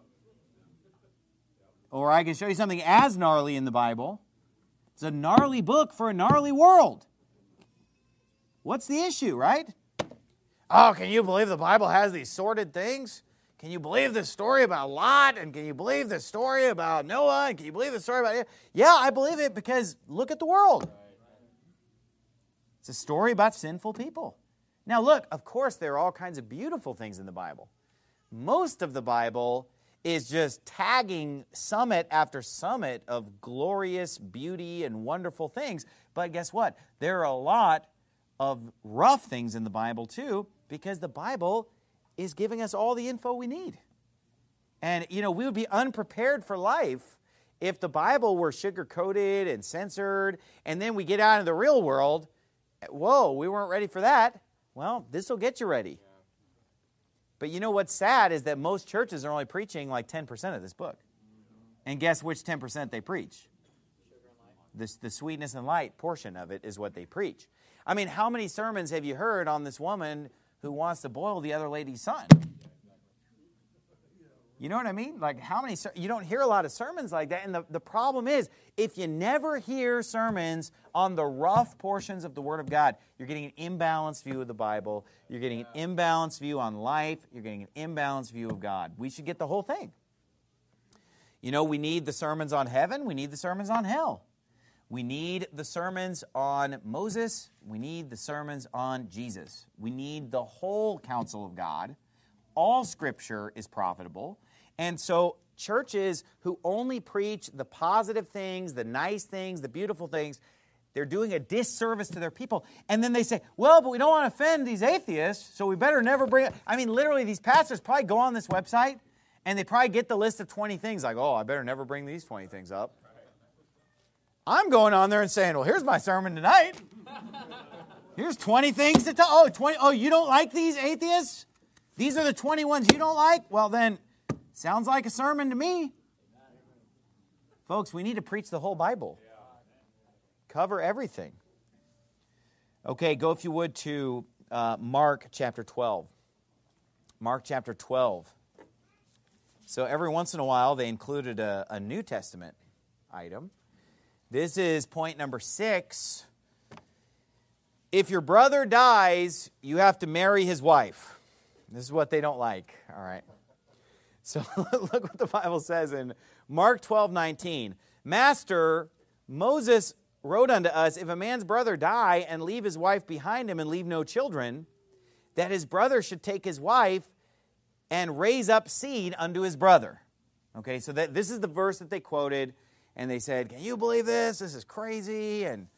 Or I can show you something as gnarly in the Bible. It's a gnarly book for a gnarly world. What's the issue, right? Oh, can you believe the Bible has these sordid things? Can you believe this story about Lot? And can you believe this story about Noah? And can you believe the story about... Yeah, I believe it because look at the world. It's a story about sinful people. Now look, of course, there are all kinds of beautiful things in the Bible. Most of the Bible is just tagging summit after summit of glorious beauty and wonderful things. But guess what? There are a lot of rough things in the Bible too, because the Bible is giving us all the info we need. And, you know, we would be unprepared for life if the Bible were sugar-coated and censored, and then we get out into the real world. Whoa, we weren't ready for that. Well, this will get you ready. But you know what's sad is that most churches are only preaching like 10% of this book. And guess which 10% they preach? The sweetness and light portion of it is what they preach. I mean, how many sermons have you heard on this woman who wants to boil the other lady's son? You know what I mean? Like how many, you don't hear a lot of sermons like that. And the problem is, if you never hear sermons on the rough portions of the Word of God, you're getting an imbalanced view of the Bible. You're getting an imbalanced view on life. You're getting an imbalanced view of God. We should get the whole thing. You know, we need the sermons on heaven. We need the sermons on hell. We need the sermons on Moses. We need the sermons on Jesus. We need the whole counsel of God. All Scripture is profitable. And so churches who only preach the positive things, the nice things, the beautiful things, they're doing a disservice to their people. And then they say, well, but we don't want to offend these atheists, so we better never bring it. I mean, literally, these pastors probably go on this website, and they probably get the list of 20 things, like, oh, I better never bring these 20 things up. I'm going on there and saying, well, here's my sermon tonight. Here's 20 things to tell. Oh, you don't like these atheists? These are the 20 ones you don't like? Well, then, sounds like a sermon to me. Folks, we need to preach the whole Bible. Cover everything. Okay, go if you would to Mark chapter 12. Mark chapter 12. So every once in a while, they included a New Testament item. This is point number 6. If your brother dies, you have to marry his wife. This is what they don't like, all right? So look what the Bible says in Mark 12:19. Master, Moses wrote unto us, if a man's brother die and leave his wife behind him and leave no children, that his brother should take his wife and raise up seed unto his brother. Okay, so this is the verse that they quoted, and they said, can you believe this? This is crazy. And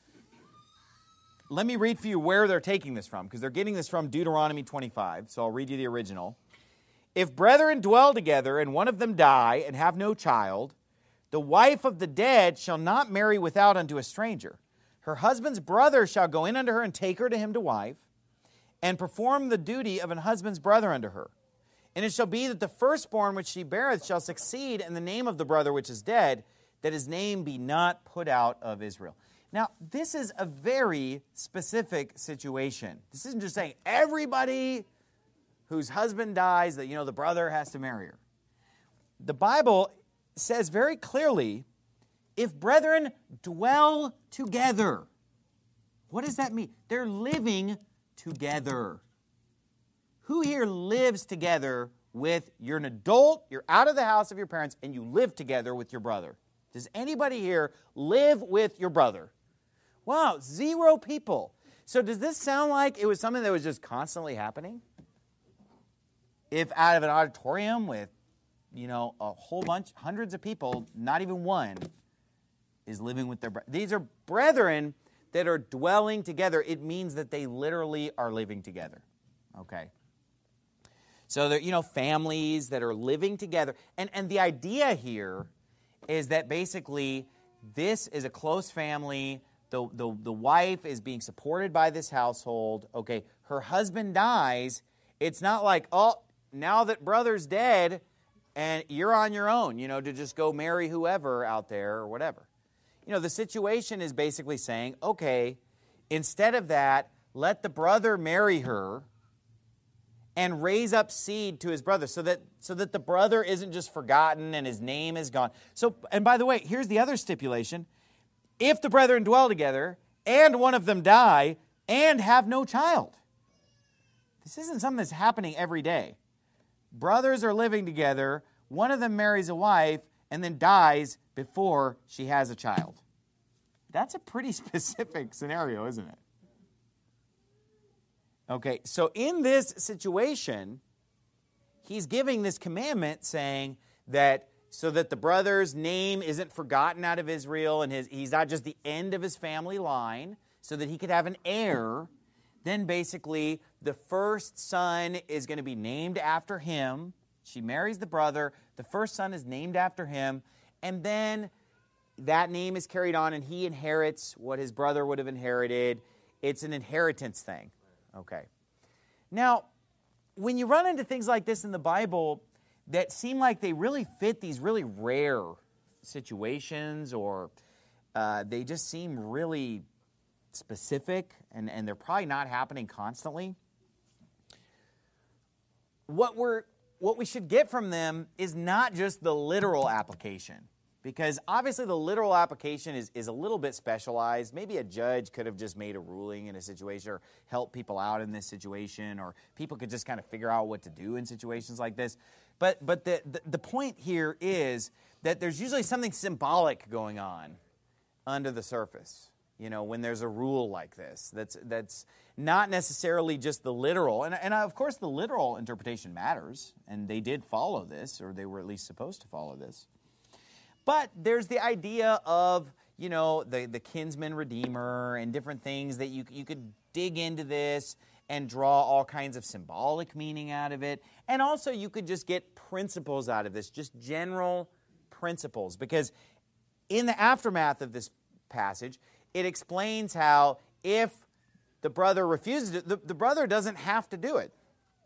let me read for you where they're taking this from, because they're getting this from Deuteronomy 25, so I'll read you the original. If brethren dwell together, and one of them die, and have no child, the wife of the dead shall not marry without unto a stranger. Her husband's brother shall go in unto her, and take her to him to wife, and perform the duty of an husband's brother unto her. And it shall be that the firstborn which she beareth shall succeed in the name of the brother which is dead, that his name be not put out of Israel. Now, this is a very specific situation. This isn't just saying everybody whose husband dies, that, the brother has to marry her. The Bible says very clearly, if brethren dwell together. What does that mean? They're living together. Who here lives together with, you're an adult, you're out of the house of your parents, and you live together with your brother? Does anybody here live with your brother? Wow, 0 people. So does this sound like it was something that was just constantly happening? If out of an auditorium with, a whole bunch, hundreds of people, not even one is living with their brother. These are brethren that are dwelling together. It means that they literally are living together. Okay. So they're, families that are living together. And the idea here is that basically this is a close family. The wife is being supported by this household. Okay, her husband dies. It's not like, now that brother's dead and you're on your own, to just go marry whoever out there or whatever. The situation is basically saying, okay, instead of that, let the brother marry her and raise up seed to his brother so that the brother isn't just forgotten and his name is gone. So, and by the way, here's the other stipulation. If the brethren dwell together and one of them die and have no child. This isn't something that's happening every day. Brothers are living together, one of them marries a wife and then dies before she has a child. That's a pretty specific scenario, isn't it? Okay, so in this situation, he's giving this commandment saying that so that the brother's name isn't forgotten out of Israel and he's not just the end of his family line, so that he could have an heir, then basically the first son is going to be named after him. She marries the brother, the first son is named after him, and then that name is carried on and he inherits what his brother would have inherited. It's an inheritance thing. Okay. Now, when you run into things like this in the Bible that seem like they really fit these really rare situations, or they just seem really specific and they're probably not happening constantly, what we should get from them is not just the literal application. Because obviously the literal application is a little bit specialized. Maybe a judge could have just made a ruling in a situation or help people out in this situation, or people could just kind of figure out what to do in situations like this. But the point here is that there's usually something symbolic going on under the surface, when there's a rule like this. That's not necessarily just the literal. And of course the literal interpretation matters, and they did follow this, or they were at least supposed to follow this. But there's the idea of, the kinsman redeemer and different things that you could dig into this and draw all kinds of symbolic meaning out of it. And also you could just get principles out of this, just general principles. Because in the aftermath of this passage, it explains how if the brother refuses it, the brother doesn't have to do it.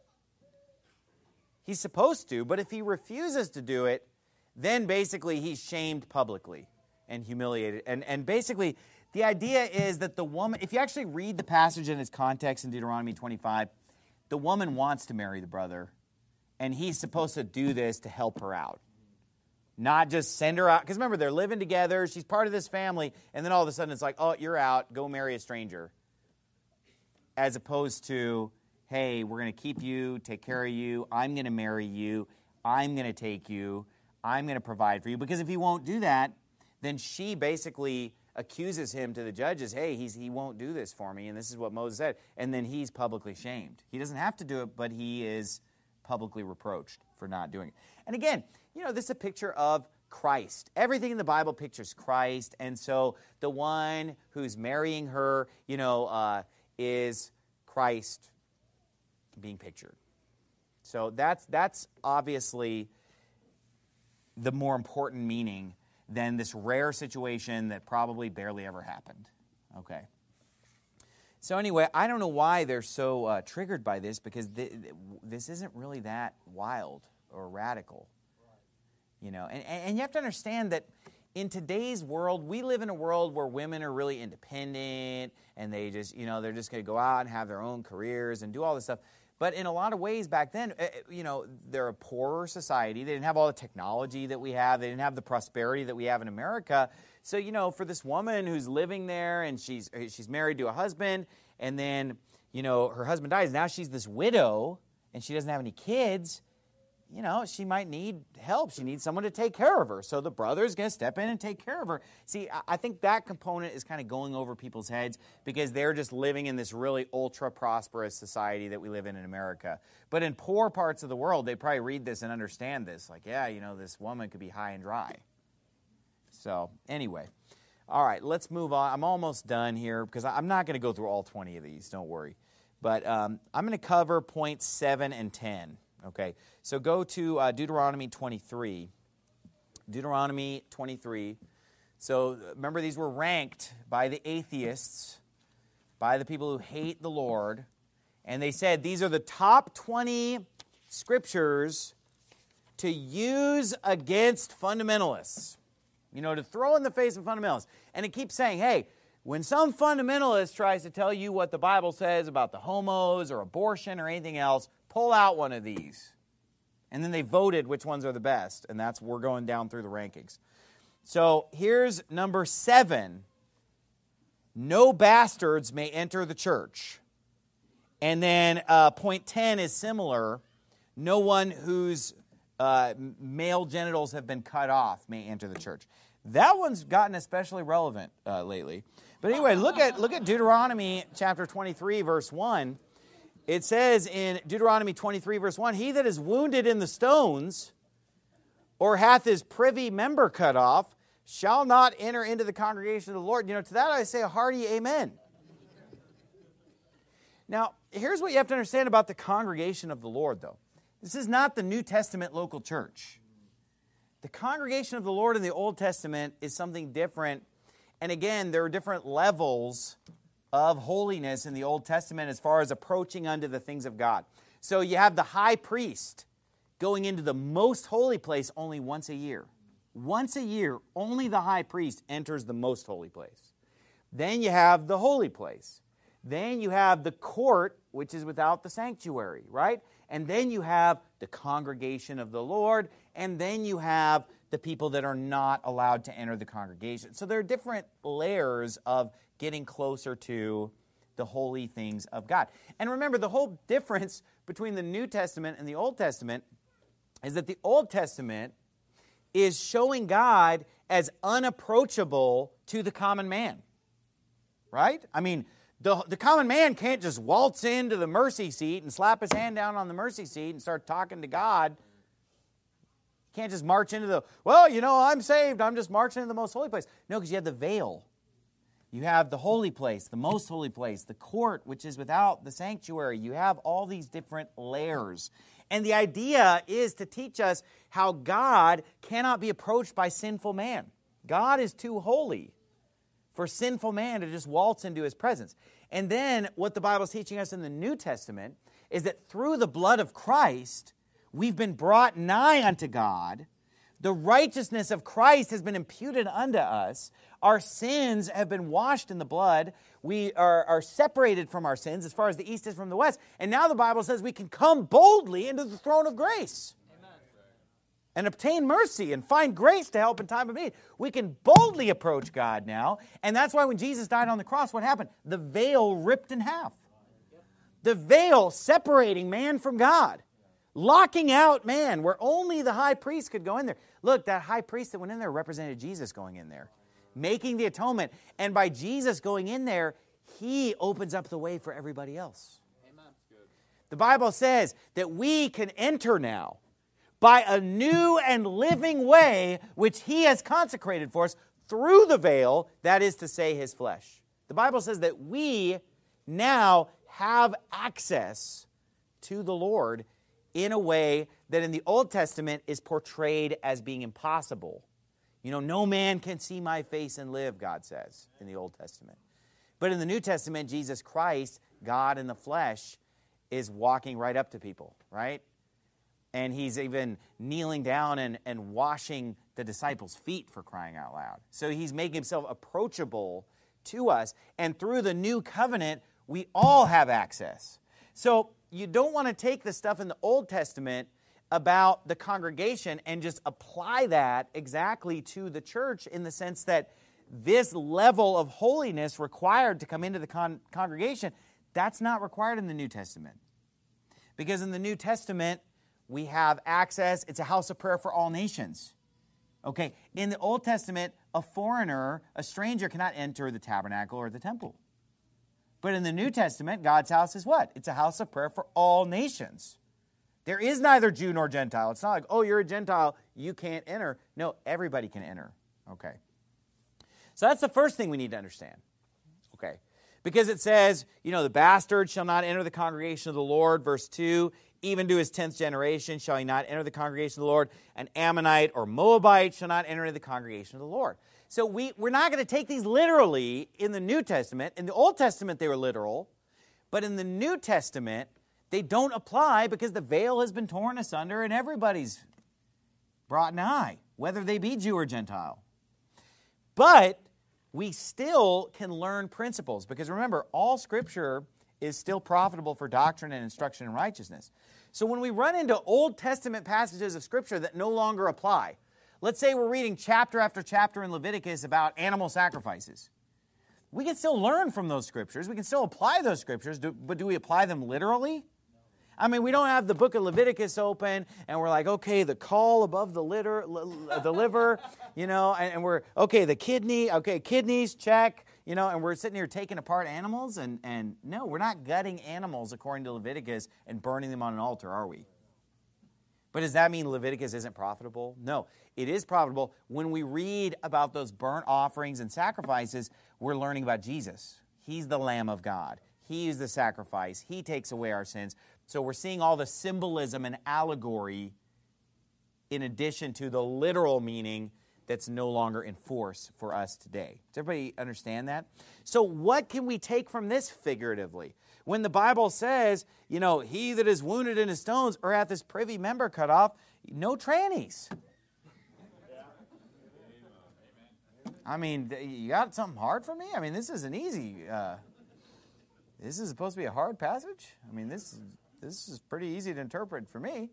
He's supposed to, but if he refuses to do it, then basically he's shamed publicly and humiliated. And basically the idea is that the woman, if you actually read the passage in its context in Deuteronomy 25, the woman wants to marry the brother, and he's supposed to do this to help her out. Not just send her out. Because remember, they're living together, she's part of this family, and then all of a sudden it's like, oh, you're out, go marry a stranger. As opposed to, hey, we're going to keep you, take care of you, I'm going to marry you, I'm going to take you, I'm going to provide for you. Because if he won't do that, then she basically accuses him to the judges, hey, he won't do this for me, and this is what Moses said. And then he's publicly shamed. He doesn't have to do it, but he is publicly reproached for not doing it. And again, this is a picture of Christ. Everything in the Bible pictures Christ, and so the one who's marrying her, is Christ being pictured. So that's obviously the more important meaning than this rare situation that probably barely ever happened. Okay. So anyway, I don't know why they're so triggered by this, because this isn't really that wild or radical. And you have to understand that in today's world, we live in a world where women are really independent, and they just, they're just going to go out and have their own careers and do all this stuff. But in a lot of ways back then, they're a poorer society. They didn't have all the technology that we have. They didn't have the prosperity that we have in America. So, for this woman who's living there and she's married to a husband, and then, her husband dies. Now she's this widow and she doesn't have any kids. she might need help. She needs someone to take care of her. So the brother's going to step in and take care of her. See, I think that component is kind of going over people's heads because they're just living in this really ultra-prosperous society that we live in America. But in poor parts of the world, they probably read this and understand this. Like, this woman could be high and dry. So anyway, all right, let's move on. I'm almost done here because I'm not going to go through all 20 of these. Don't worry. But I'm going to cover points 7 and 10. Okay, so go to Deuteronomy 23. Deuteronomy 23. So remember, these were ranked by the atheists, by the people who hate the Lord. And they said these are the top 20 scriptures to use against fundamentalists. To throw in the face of fundamentalists. And it keeps saying, hey, when some fundamentalist tries to tell you what the Bible says about the homos or abortion or anything else, pull out one of these. And then they voted which ones are the best. And we're going down through the rankings. So here's number 7. No bastards may enter the church. And then point 10 is similar. No one whose male genitals have been cut off may enter the church. That one's gotten especially relevant lately. But anyway, look at Deuteronomy chapter 23, verse 1. It says in Deuteronomy 23, verse 1, he that is wounded in the stones or hath his privy member cut off shall not enter into the congregation of the Lord. To that I say a hearty amen. Now, here's what you have to understand about the congregation of the Lord, though. This is not the New Testament local church. The congregation of the Lord in the Old Testament is something different. And again, there are different levels of holiness in the Old Testament as far as approaching unto the things of God. So you have the high priest going into the most holy place only once a year. Once a year, only the high priest enters the most holy place. Then you have the holy place. Then you have the court, which is without the sanctuary, right? And then you have the congregation of the Lord, and then you have the people that are not allowed to enter the congregation. So there are different layers of getting closer to the holy things of God. And remember, the whole difference between the New Testament and the Old Testament is that the Old Testament is showing God as unapproachable to the common man, right? I mean, the common man can't just waltz into the mercy seat and slap his hand down on the mercy seat and start talking to God. You can't just march into I'm saved, I'm just marching into the most holy place. No, because you have the veil. You have the holy place, the most holy place, the court, which is without the sanctuary. You have all these different layers. And the idea is to teach us how God cannot be approached by sinful man. God is too holy for sinful man to just waltz into his presence. And then what the Bible is teaching us in the New Testament is that through the blood of Christ, we've been brought nigh unto God. The righteousness of Christ has been imputed unto us. Our sins have been washed in the blood. We are separated from our sins as far as the east is from the west. And now the Bible says we can come boldly into the throne of grace. Amen. And obtain mercy and find grace to help in time of need. We can boldly approach God now. And that's why when Jesus died on the cross, what happened? The veil ripped in half. The veil separating man from God. Locking out man, where only the high priest could go in there. Look, that high priest that went in there represented Jesus going in there, making the atonement. And by Jesus going in there, he opens up the way for everybody else. Amen. The Bible says that we can enter now by a new and living way which he has consecrated for us through the veil, that is to say, his flesh. The Bible says that we now have access to the Lord in a way that in the Old Testament is portrayed as being impossible. No man can see my face and live, God says in the Old Testament. But in the New Testament, Jesus Christ, God in the flesh, is walking right up to people, right? And he's even kneeling down and washing the disciples' feet, for crying out loud. So he's making himself approachable to us. And through the new covenant, we all have access. So you don't want to take the stuff in the Old Testament about the congregation and just apply that exactly to the church in the sense that this level of holiness required to come into the congregation, that's not required in the New Testament. Because in the New Testament, we have access. It's a house of prayer for all nations. Okay, in the Old Testament, a foreigner, a stranger cannot enter the tabernacle or the temple. But in the New Testament, God's house is what? It's a house of prayer for all nations. There is neither Jew nor Gentile. It's not like, oh, you're a Gentile, you can't enter. No, everybody can enter. Okay. So that's the first thing we need to understand. Okay. Because it says, the bastard shall not enter the congregation of the Lord. Verse 2, even to his 10th generation shall he not enter the congregation of the Lord. An Ammonite or Moabite shall not enter the congregation of the Lord. So we're not going to take these literally in the New Testament. In the Old Testament, they were literal. But in the New Testament, they don't apply because the veil has been torn asunder and everybody's brought nigh, whether they be Jew or Gentile. But we still can learn principles because remember, all Scripture is still profitable for doctrine and instruction in righteousness. So when we run into Old Testament passages of Scripture that no longer apply, let's say we're reading chapter after chapter in Leviticus about animal sacrifices. We can still learn from those Scriptures. We can still apply those Scriptures, but do we apply them literally? I mean, we don't have the book of Leviticus open, and we're like, okay, the caul above the liver, and we're, okay, the kidney, okay, kidneys, check, and we're sitting here taking apart animals, and no, we're not gutting animals according to Leviticus and burning them on an altar, are we? But does that mean Leviticus isn't profitable? No, it is profitable. When we read about those burnt offerings and sacrifices, we're learning about Jesus. He's the Lamb of God. He is the sacrifice. He takes away our sins. So we're seeing all the symbolism and allegory in addition to the literal meaning that's no longer in force for us today. Does everybody understand that? So what can we take from this figuratively? When the Bible says, he that is wounded in his stones or hath his privy member cut off, no trannies. I mean, you got something hard for me? I mean, this is an easy... this is supposed to be a hard passage? I mean, this is pretty easy to interpret for me.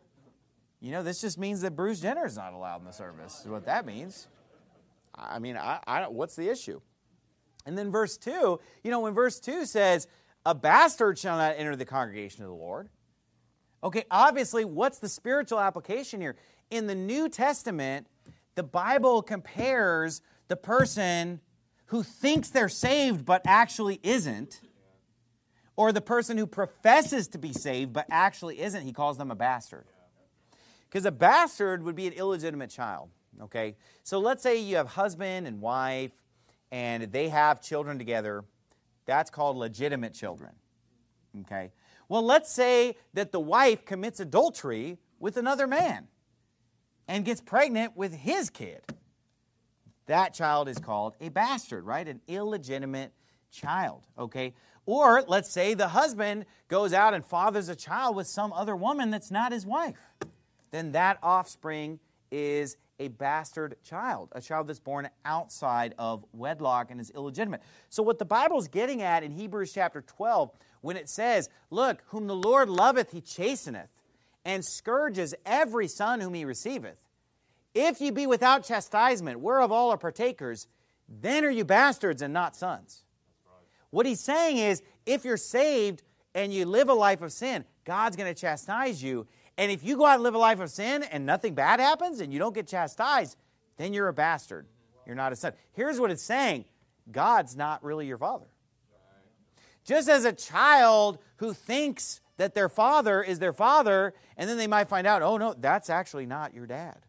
This just means that Bruce Jenner is not allowed in the service, is what that means. I mean, what's the issue? And then verse 2, when verse 2 says, a bastard shall not enter the congregation of the Lord. Okay, obviously, what's the spiritual application here? In the New Testament, the Bible compares the person who thinks they're saved but actually isn't, or the person who professes to be saved but actually isn't. He calls them a bastard. Because a bastard would be an illegitimate child, okay? So let's say you have husband and wife, and they have children together. That's called legitimate children, okay? Well, let's say that the wife commits adultery with another man and gets pregnant with his kid. That child is called a bastard, right? An illegitimate child, okay? Or let's say the husband goes out and fathers a child with some other woman that's not his wife. Then that offspring is a bastard child, a child that's born outside of wedlock and is illegitimate. So what the Bible's getting at in Hebrews chapter 12, when it says, look, whom the Lord loveth, he chasteneth, and scourges every son whom he receiveth. If ye be without chastisement, whereof all are partakers, then are you bastards and not sons. What he's saying is, if you're saved and you live a life of sin, God's going to chastise you. And if you go out and live a life of sin and nothing bad happens and you don't get chastised, then you're a bastard. You're not a son. Here's what it's saying. God's not really your father. Just as a child who thinks that their father is their father, and then they might find out, oh no, that's actually not your dad.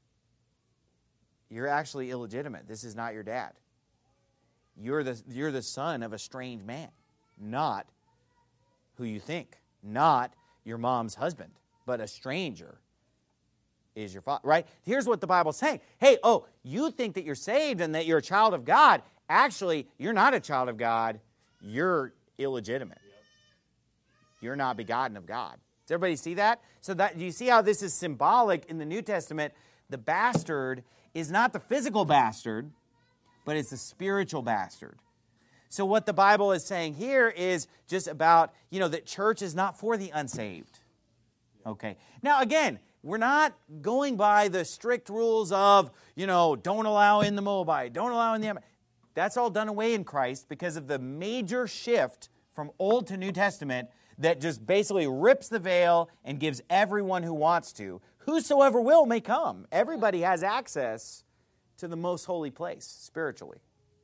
You're actually illegitimate. This is not your dad. You're the son of a strange man, not who you think, not your mom's husband, but a stranger is your father, right? Here's what the Bible's saying. Hey, you think that you're saved and that you're a child of God. Actually, you're not a child of God. You're illegitimate. You're not begotten of God. Does everybody see that? So that you see how this is symbolic in the New Testament. The bastard is not the physical bastard, but it's the spiritual bastard. So what the Bible is saying here is just about, that church is not for the unsaved. Okay. Now, again, we're not going by the strict rules of, don't allow in the Moabite, don't allow in the Ammonite. That's all done away in Christ because of the major shift from Old to New Testament that just basically rips the veil and gives everyone who wants to. Whosoever will may come. Everybody has access to the most holy place spiritually.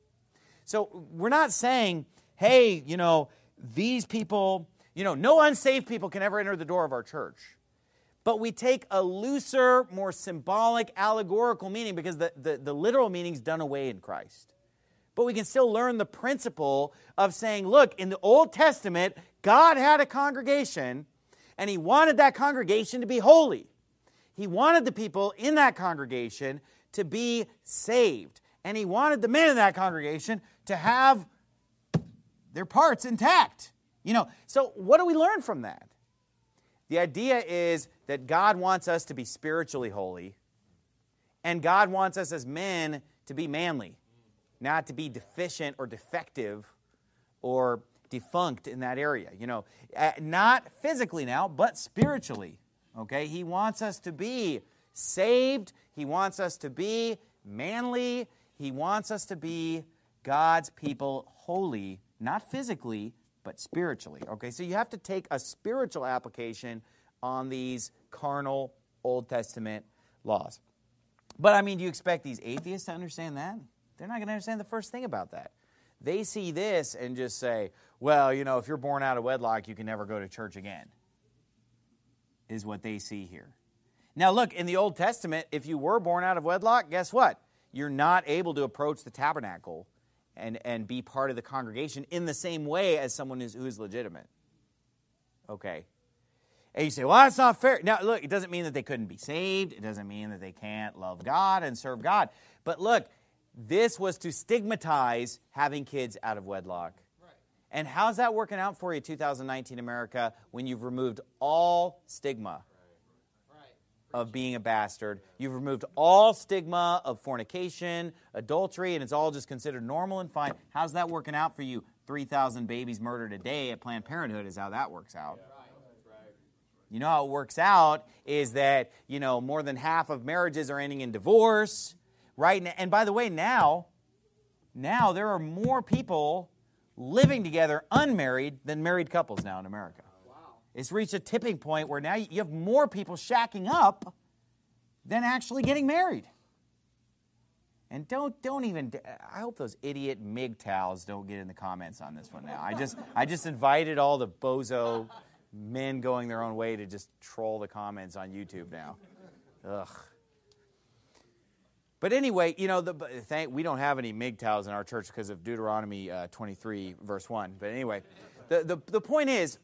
So we're not saying, hey, these people, no unsaved people can ever enter the door of our church. But we take a looser, more symbolic, allegorical meaning because the literal meaning is done away in Christ. But we can still learn the principle of saying, look, in the Old Testament, God had a congregation, and He wanted that congregation to be holy. He wanted the people in that congregation to be saved. And He wanted the men in that congregation to have their parts intact. So what do we learn from that? The idea is that God wants us to be spiritually holy, and God wants us as men to be manly, not to be deficient or defective or defunct in that area. Not physically now, but spiritually. Okay? He wants us to be saved. He wants us to be manly. He wants us to be God's people holy, not physically, but spiritually. Okay, so you have to take a spiritual application on these carnal Old Testament laws. But, do you expect these atheists to understand that? They're not going to understand the first thing about that. They see this and just say, well, if you're born out of wedlock, you can never go to church again, is what they see here. Now, look, in the Old Testament, if you were born out of wedlock, guess what? You're not able to approach the tabernacle and be part of the congregation in the same way as someone who's legitimate. Okay. And you say, well, that's not fair. Now, look, it doesn't mean that they couldn't be saved. It doesn't mean that they can't love God and serve God. But look, this was to stigmatize having kids out of wedlock. Right. And how's that working out for you, 2019 America, when you've removed all stigma of being a bastard? You've removed all stigma of fornication, adultery, and it's all just considered normal and fine. How's that working out for you? 3,000 babies murdered a day at Planned Parenthood is how that works out. Yeah. You know how it works out is that, more than half of marriages are ending in divorce, right? And by the way, now there are more people living together unmarried than married couples now in America. Wow. It's reached a tipping point where now you have more people shacking up than actually getting married. And don't even, I hope those idiot MGTOWs don't get in the comments on this one now. I just invited all the bozo men going their own way to just troll the comments on YouTube now. Ugh. But anyway, we don't have any MGTOWs in our church because of Deuteronomy 23, verse 1. But anyway, the point is,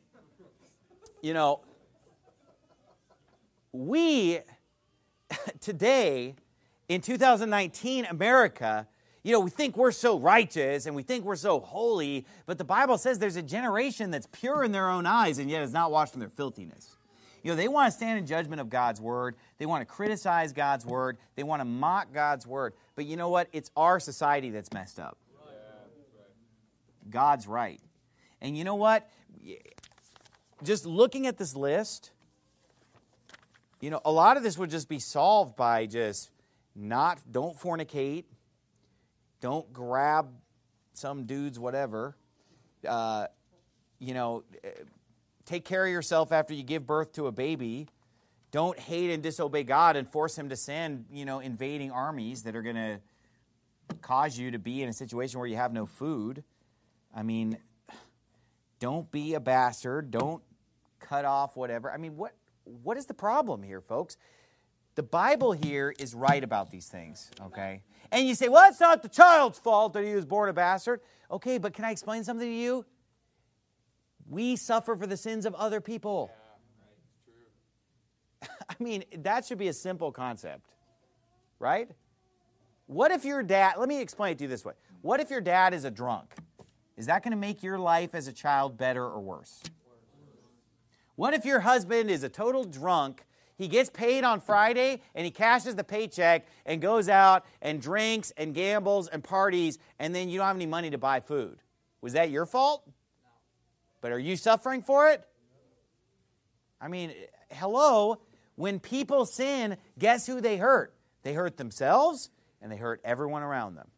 we today, in 2019 America, we think we're so righteous and we think we're so holy, but the Bible says there's a generation that's pure in their own eyes and yet is not washed from their filthiness. They want to stand in judgment of God's word. They want to criticize God's word. They want to mock God's word. But you know what? It's our society that's messed up. God's right. And you know what? Just looking at this list, a lot of this would just be solved by just don't fornicate. Don't grab some dude's whatever. Take care of yourself after you give birth to a baby. Don't hate and disobey God and force Him to send, invading armies that are going to cause you to be in a situation where you have no food. Don't be a bastard. Don't cut off whatever. What is the problem here, folks? The Bible here is right about these things, okay? And you say, well, it's not the child's fault that he was born a bastard. Okay, but can I explain something to you? We suffer for the sins of other people. Yeah, right, it's true. That should be a simple concept, right? What if your dad, let me explain it to you this way. What if your dad is a drunk? Is that going to make your life as a child better or worse? What if your husband is a total drunk? He gets paid on Friday, and he cashes the paycheck and goes out and drinks and gambles and parties, and then you don't have any money to buy food. Was that your fault? No. But are you suffering for it? Hello. When people sin, guess who they hurt? They hurt themselves, and they hurt everyone around them.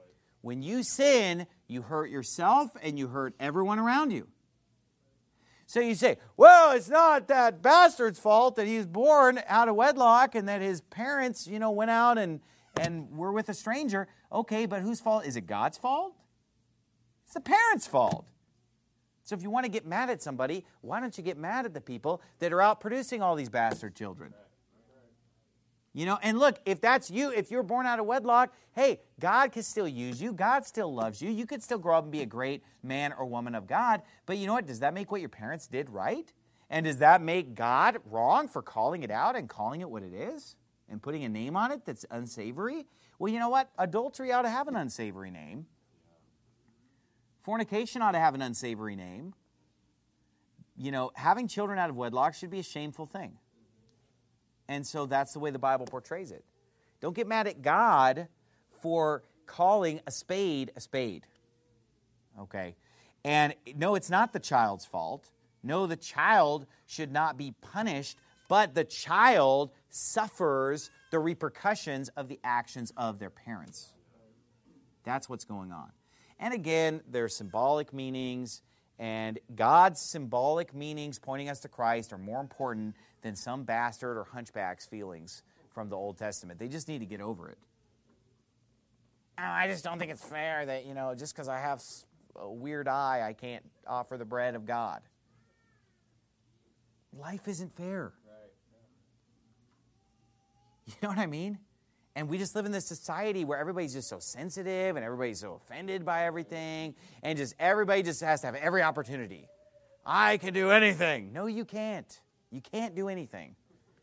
When you sin, you hurt yourself, and you hurt everyone around you. So you say, well, it's not that bastard's fault that he was born out of wedlock and that his parents, went out and were with a stranger. Okay, but whose fault? Is it God's fault? It's the parents' fault. So if you want to get mad at somebody, why don't you get mad at the people that are out producing all these bastard children? And look, if that's you, if you're born out of wedlock, hey, God can still use you. God still loves you. You could still grow up and be a great man or woman of God. But you know what? Does that make what your parents did right? And does that make God wrong for calling it out and calling it what it is? And putting a name on it that's unsavory? Well, you know what? Adultery ought to have an unsavory name. Fornication ought to have an unsavory name. Having children out of wedlock should be a shameful thing. And so that's the way the Bible portrays it. Don't get mad at God for calling a spade a spade. Okay? And no, it's not the child's fault. No, the child should not be punished, but the child suffers the repercussions of the actions of their parents. That's what's going on. And again, there are symbolic meanings, and God's symbolic meanings pointing us to Christ are more important than some bastard or hunchback's feelings from the Old Testament. They just need to get over it. I just don't think it's fair that, just because I have a weird eye, I can't offer the bread of God. Life isn't fair. You know what I mean? And we just live in this society where everybody's just so sensitive and everybody's so offended by everything, and everybody just has to have every opportunity. I can do anything. No, you can't. You can't do anything.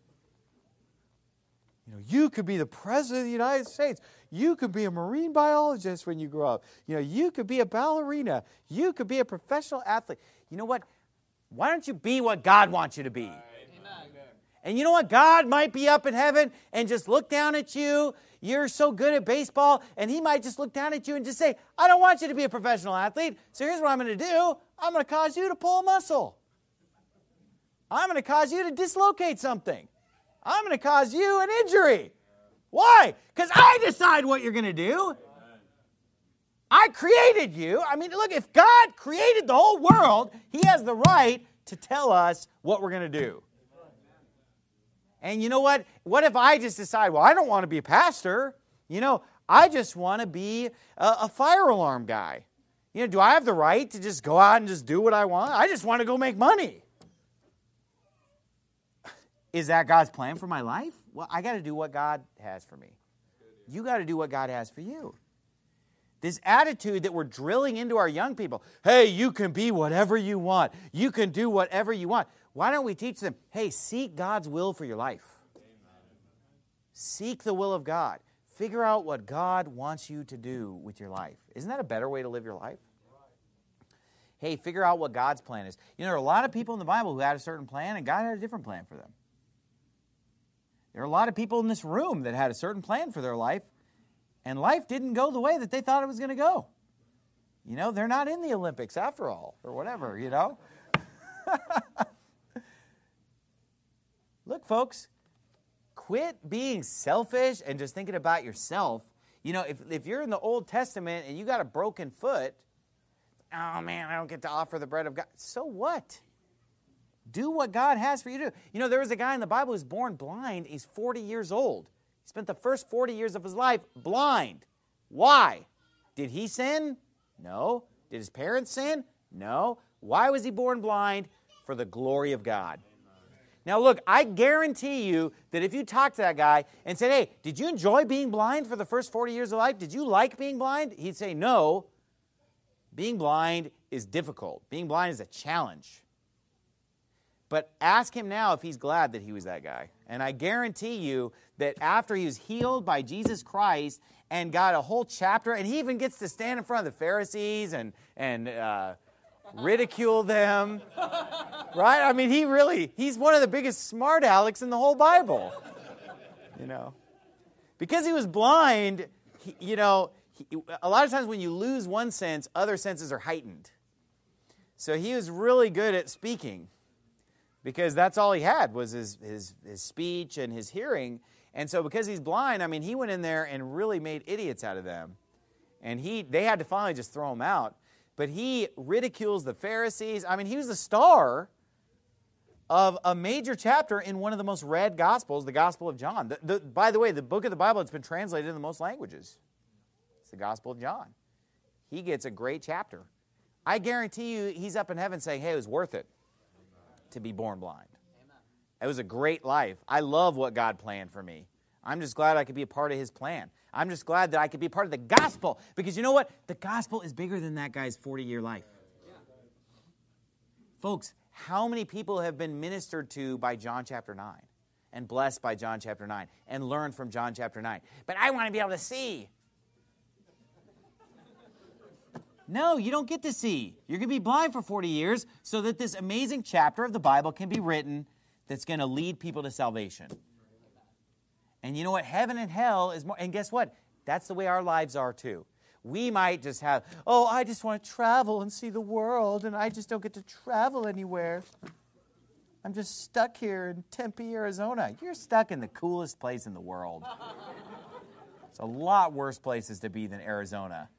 You could be the president of the United States. You could be a marine biologist when you grow up. You could be a ballerina. You could be a professional athlete. You know what? Why don't you be what God wants you to be? And you know what? God might be up in heaven and just look down at you. You're so good at baseball, and he might just look down at you and just say, I don't want you to be a professional athlete, so here's what I'm going to do. I'm going to cause you to pull a muscle. I'm going to cause you to dislocate something. I'm going to cause you an injury. Why? Because I decide what you're going to do. I created you. Look, if God created the whole world, he has the right to tell us what we're going to do. And you know what? What if I just decide, well, I don't want to be a pastor. I just want to be a fire alarm guy. Do I have the right to just go out and just do what I want? I just want to go make money. Is that God's plan for my life? Well, I got to do what God has for me. You got to do what God has for you. This attitude that we're drilling into our young people, hey, you can be whatever you want. You can do whatever you want. Why don't we teach them, hey, seek God's will for your life. Amen. Seek the will of God. Figure out what God wants you to do with your life. Isn't that a better way to live your life? Hey, figure out what God's plan is. There are a lot of people in the Bible who had a certain plan, and God had a different plan for them. There are a lot of people in this room that had a certain plan for their life, and life didn't go the way that they thought it was going to go. They're not in the Olympics after all, or whatever, Look, folks, quit being selfish and just thinking about yourself. If you're in the Old Testament and you got a broken foot, oh man, I don't get to offer the bread of God. So what? Do what God has for you to do. There was a guy in the Bible who's born blind. He's 40 years old. He spent the first 40 years of his life blind. Why? Did he sin? No. Did his parents sin? No. Why was he born blind? For the glory of God. Now look, I guarantee you that if you talk to that guy and said, hey, did you enjoy being blind for the first 40 years of life? Did you like being blind? He'd say, no. Being blind is difficult. Being blind is a challenge. But ask him now if he's glad that he was that guy. And I guarantee you that after he was healed by Jesus Christ and got a whole chapter, and he even gets to stand in front of the Pharisees and ridicule them, right? He's one of the biggest smart alecks in the whole Bible, Because he was blind, a lot of times when you lose one sense, other senses are heightened. So he was really good at speaking because that's all he had was his speech and his hearing. And so because he's blind, he went in there and really made idiots out of them. And they had to finally just throw him out. But he ridicules the Pharisees. He was the star of a major chapter in one of the most read Gospels, the Gospel of John. By the way, the book of the Bible that's been translated into most languages. It's the Gospel of John. He gets a great chapter. I guarantee you he's up in heaven saying, hey, it was worth it to be born blind. It was a great life. I love what God planned for me. I'm just glad I could be a part of His plan. I'm just glad that I could be a part of the gospel. Because you know what? The gospel is bigger than that guy's 40-year life. Folks, how many people have been ministered to by John chapter 9 and blessed by John chapter 9 and learned from John chapter 9? But I want to be able to see. No, you don't get to see. You're going to be blind for 40 years so that this amazing chapter of the Bible can be written that's going to lead people to salvation. And you know what? Heaven and hell is more. And guess what? That's the way our lives are too. We might just have, I just want to travel and see the world, and I just don't get to travel anywhere. I'm just stuck here in Tempe, Arizona. You're stuck in the coolest place in the world. It's a lot worse places to be than Arizona.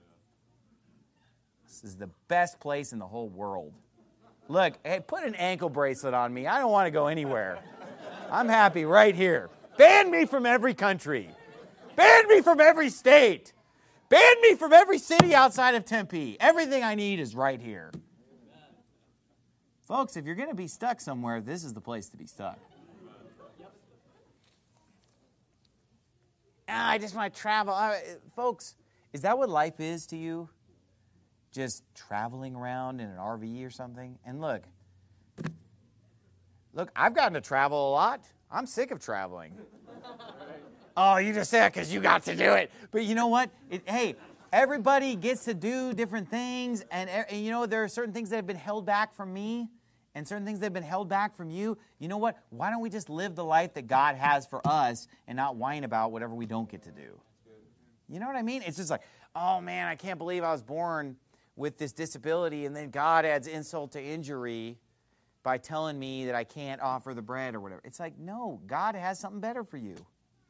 This is the best place in the whole world. Look, hey, put an ankle bracelet on me. I don't want to go anywhere. I'm happy right here. Ban me from every country. Ban me from every state. Ban me from every city outside of Tempe. Everything I need is right here. Folks, if you're going to be stuck somewhere, this is the place to be stuck. I just want to travel. Folks, is that what life is to you? Just traveling around in an RV or something? And look, I've gotten to travel a lot. I'm sick of traveling. Oh, you just said because you got to do it. But you know what? Hey, everybody gets to do different things. And you know, there are certain things that have been held back from me and certain things that have been held back from you. You know what? Why don't we just live the life that God has for us and not whine about whatever we don't get to do? You know what I mean? It's just like, oh, man, I can't believe I was born with this disability, and then God adds insult to injury by telling me that I can't offer the bread or whatever. It's like, no, God has something better for you.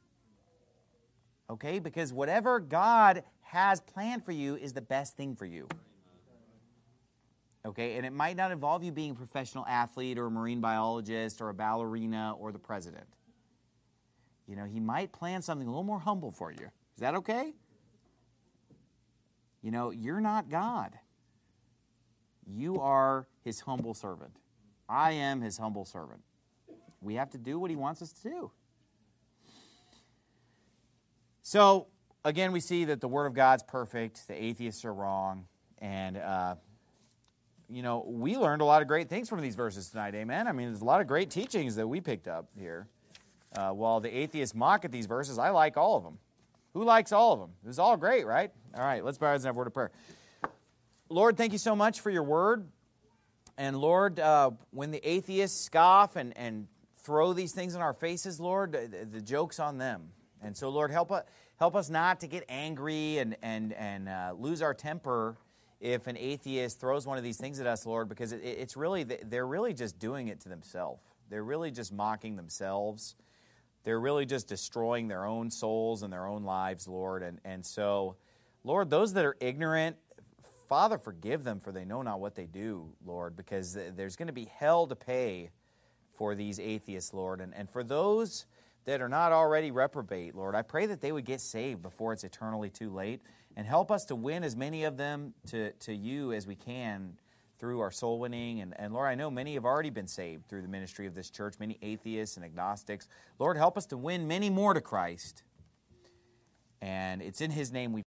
Okay? Because whatever God has planned for you is the best thing for you. Okay? And it might not involve you being a professional athlete or a marine biologist or a ballerina or the president. You know, He might plan something a little more humble for you. Is that okay? You know, you're not God. You are His humble servant. I am His humble servant. We have to do what He wants us to do. So, again, we see that the Word of God's perfect. The atheists are wrong. And, you know, we learned a lot of great things from these verses tonight. Amen? I mean, there's a lot of great teachings that we picked up here. While the atheists mock at these verses, I like all of them. Who likes all of them? It was all great, right? All right, let's bow our heads and have a word of prayer. Lord, thank you so much for your word. And Lord, when the atheists scoff and throw these things in our faces, Lord, the joke's on them. And so, Lord, help us not to get angry and lose our temper if an atheist throws one of these things at us, Lord, because it's really, they're really just doing it to themselves. They're really just mocking themselves. They're really just destroying their own souls and their own lives, Lord. And so, Lord, those that are ignorant, Father, forgive them, for they know not what they do, Lord, because there's going to be hell to pay for these atheists, Lord. And for those that are not already reprobate, Lord, I pray that they would get saved before it's eternally too late, and help us to win as many of them to you as we can through our soul winning. And Lord, I know many have already been saved through the ministry of this church, many atheists and agnostics. Lord, help us to win many more to Christ. And it's in His name we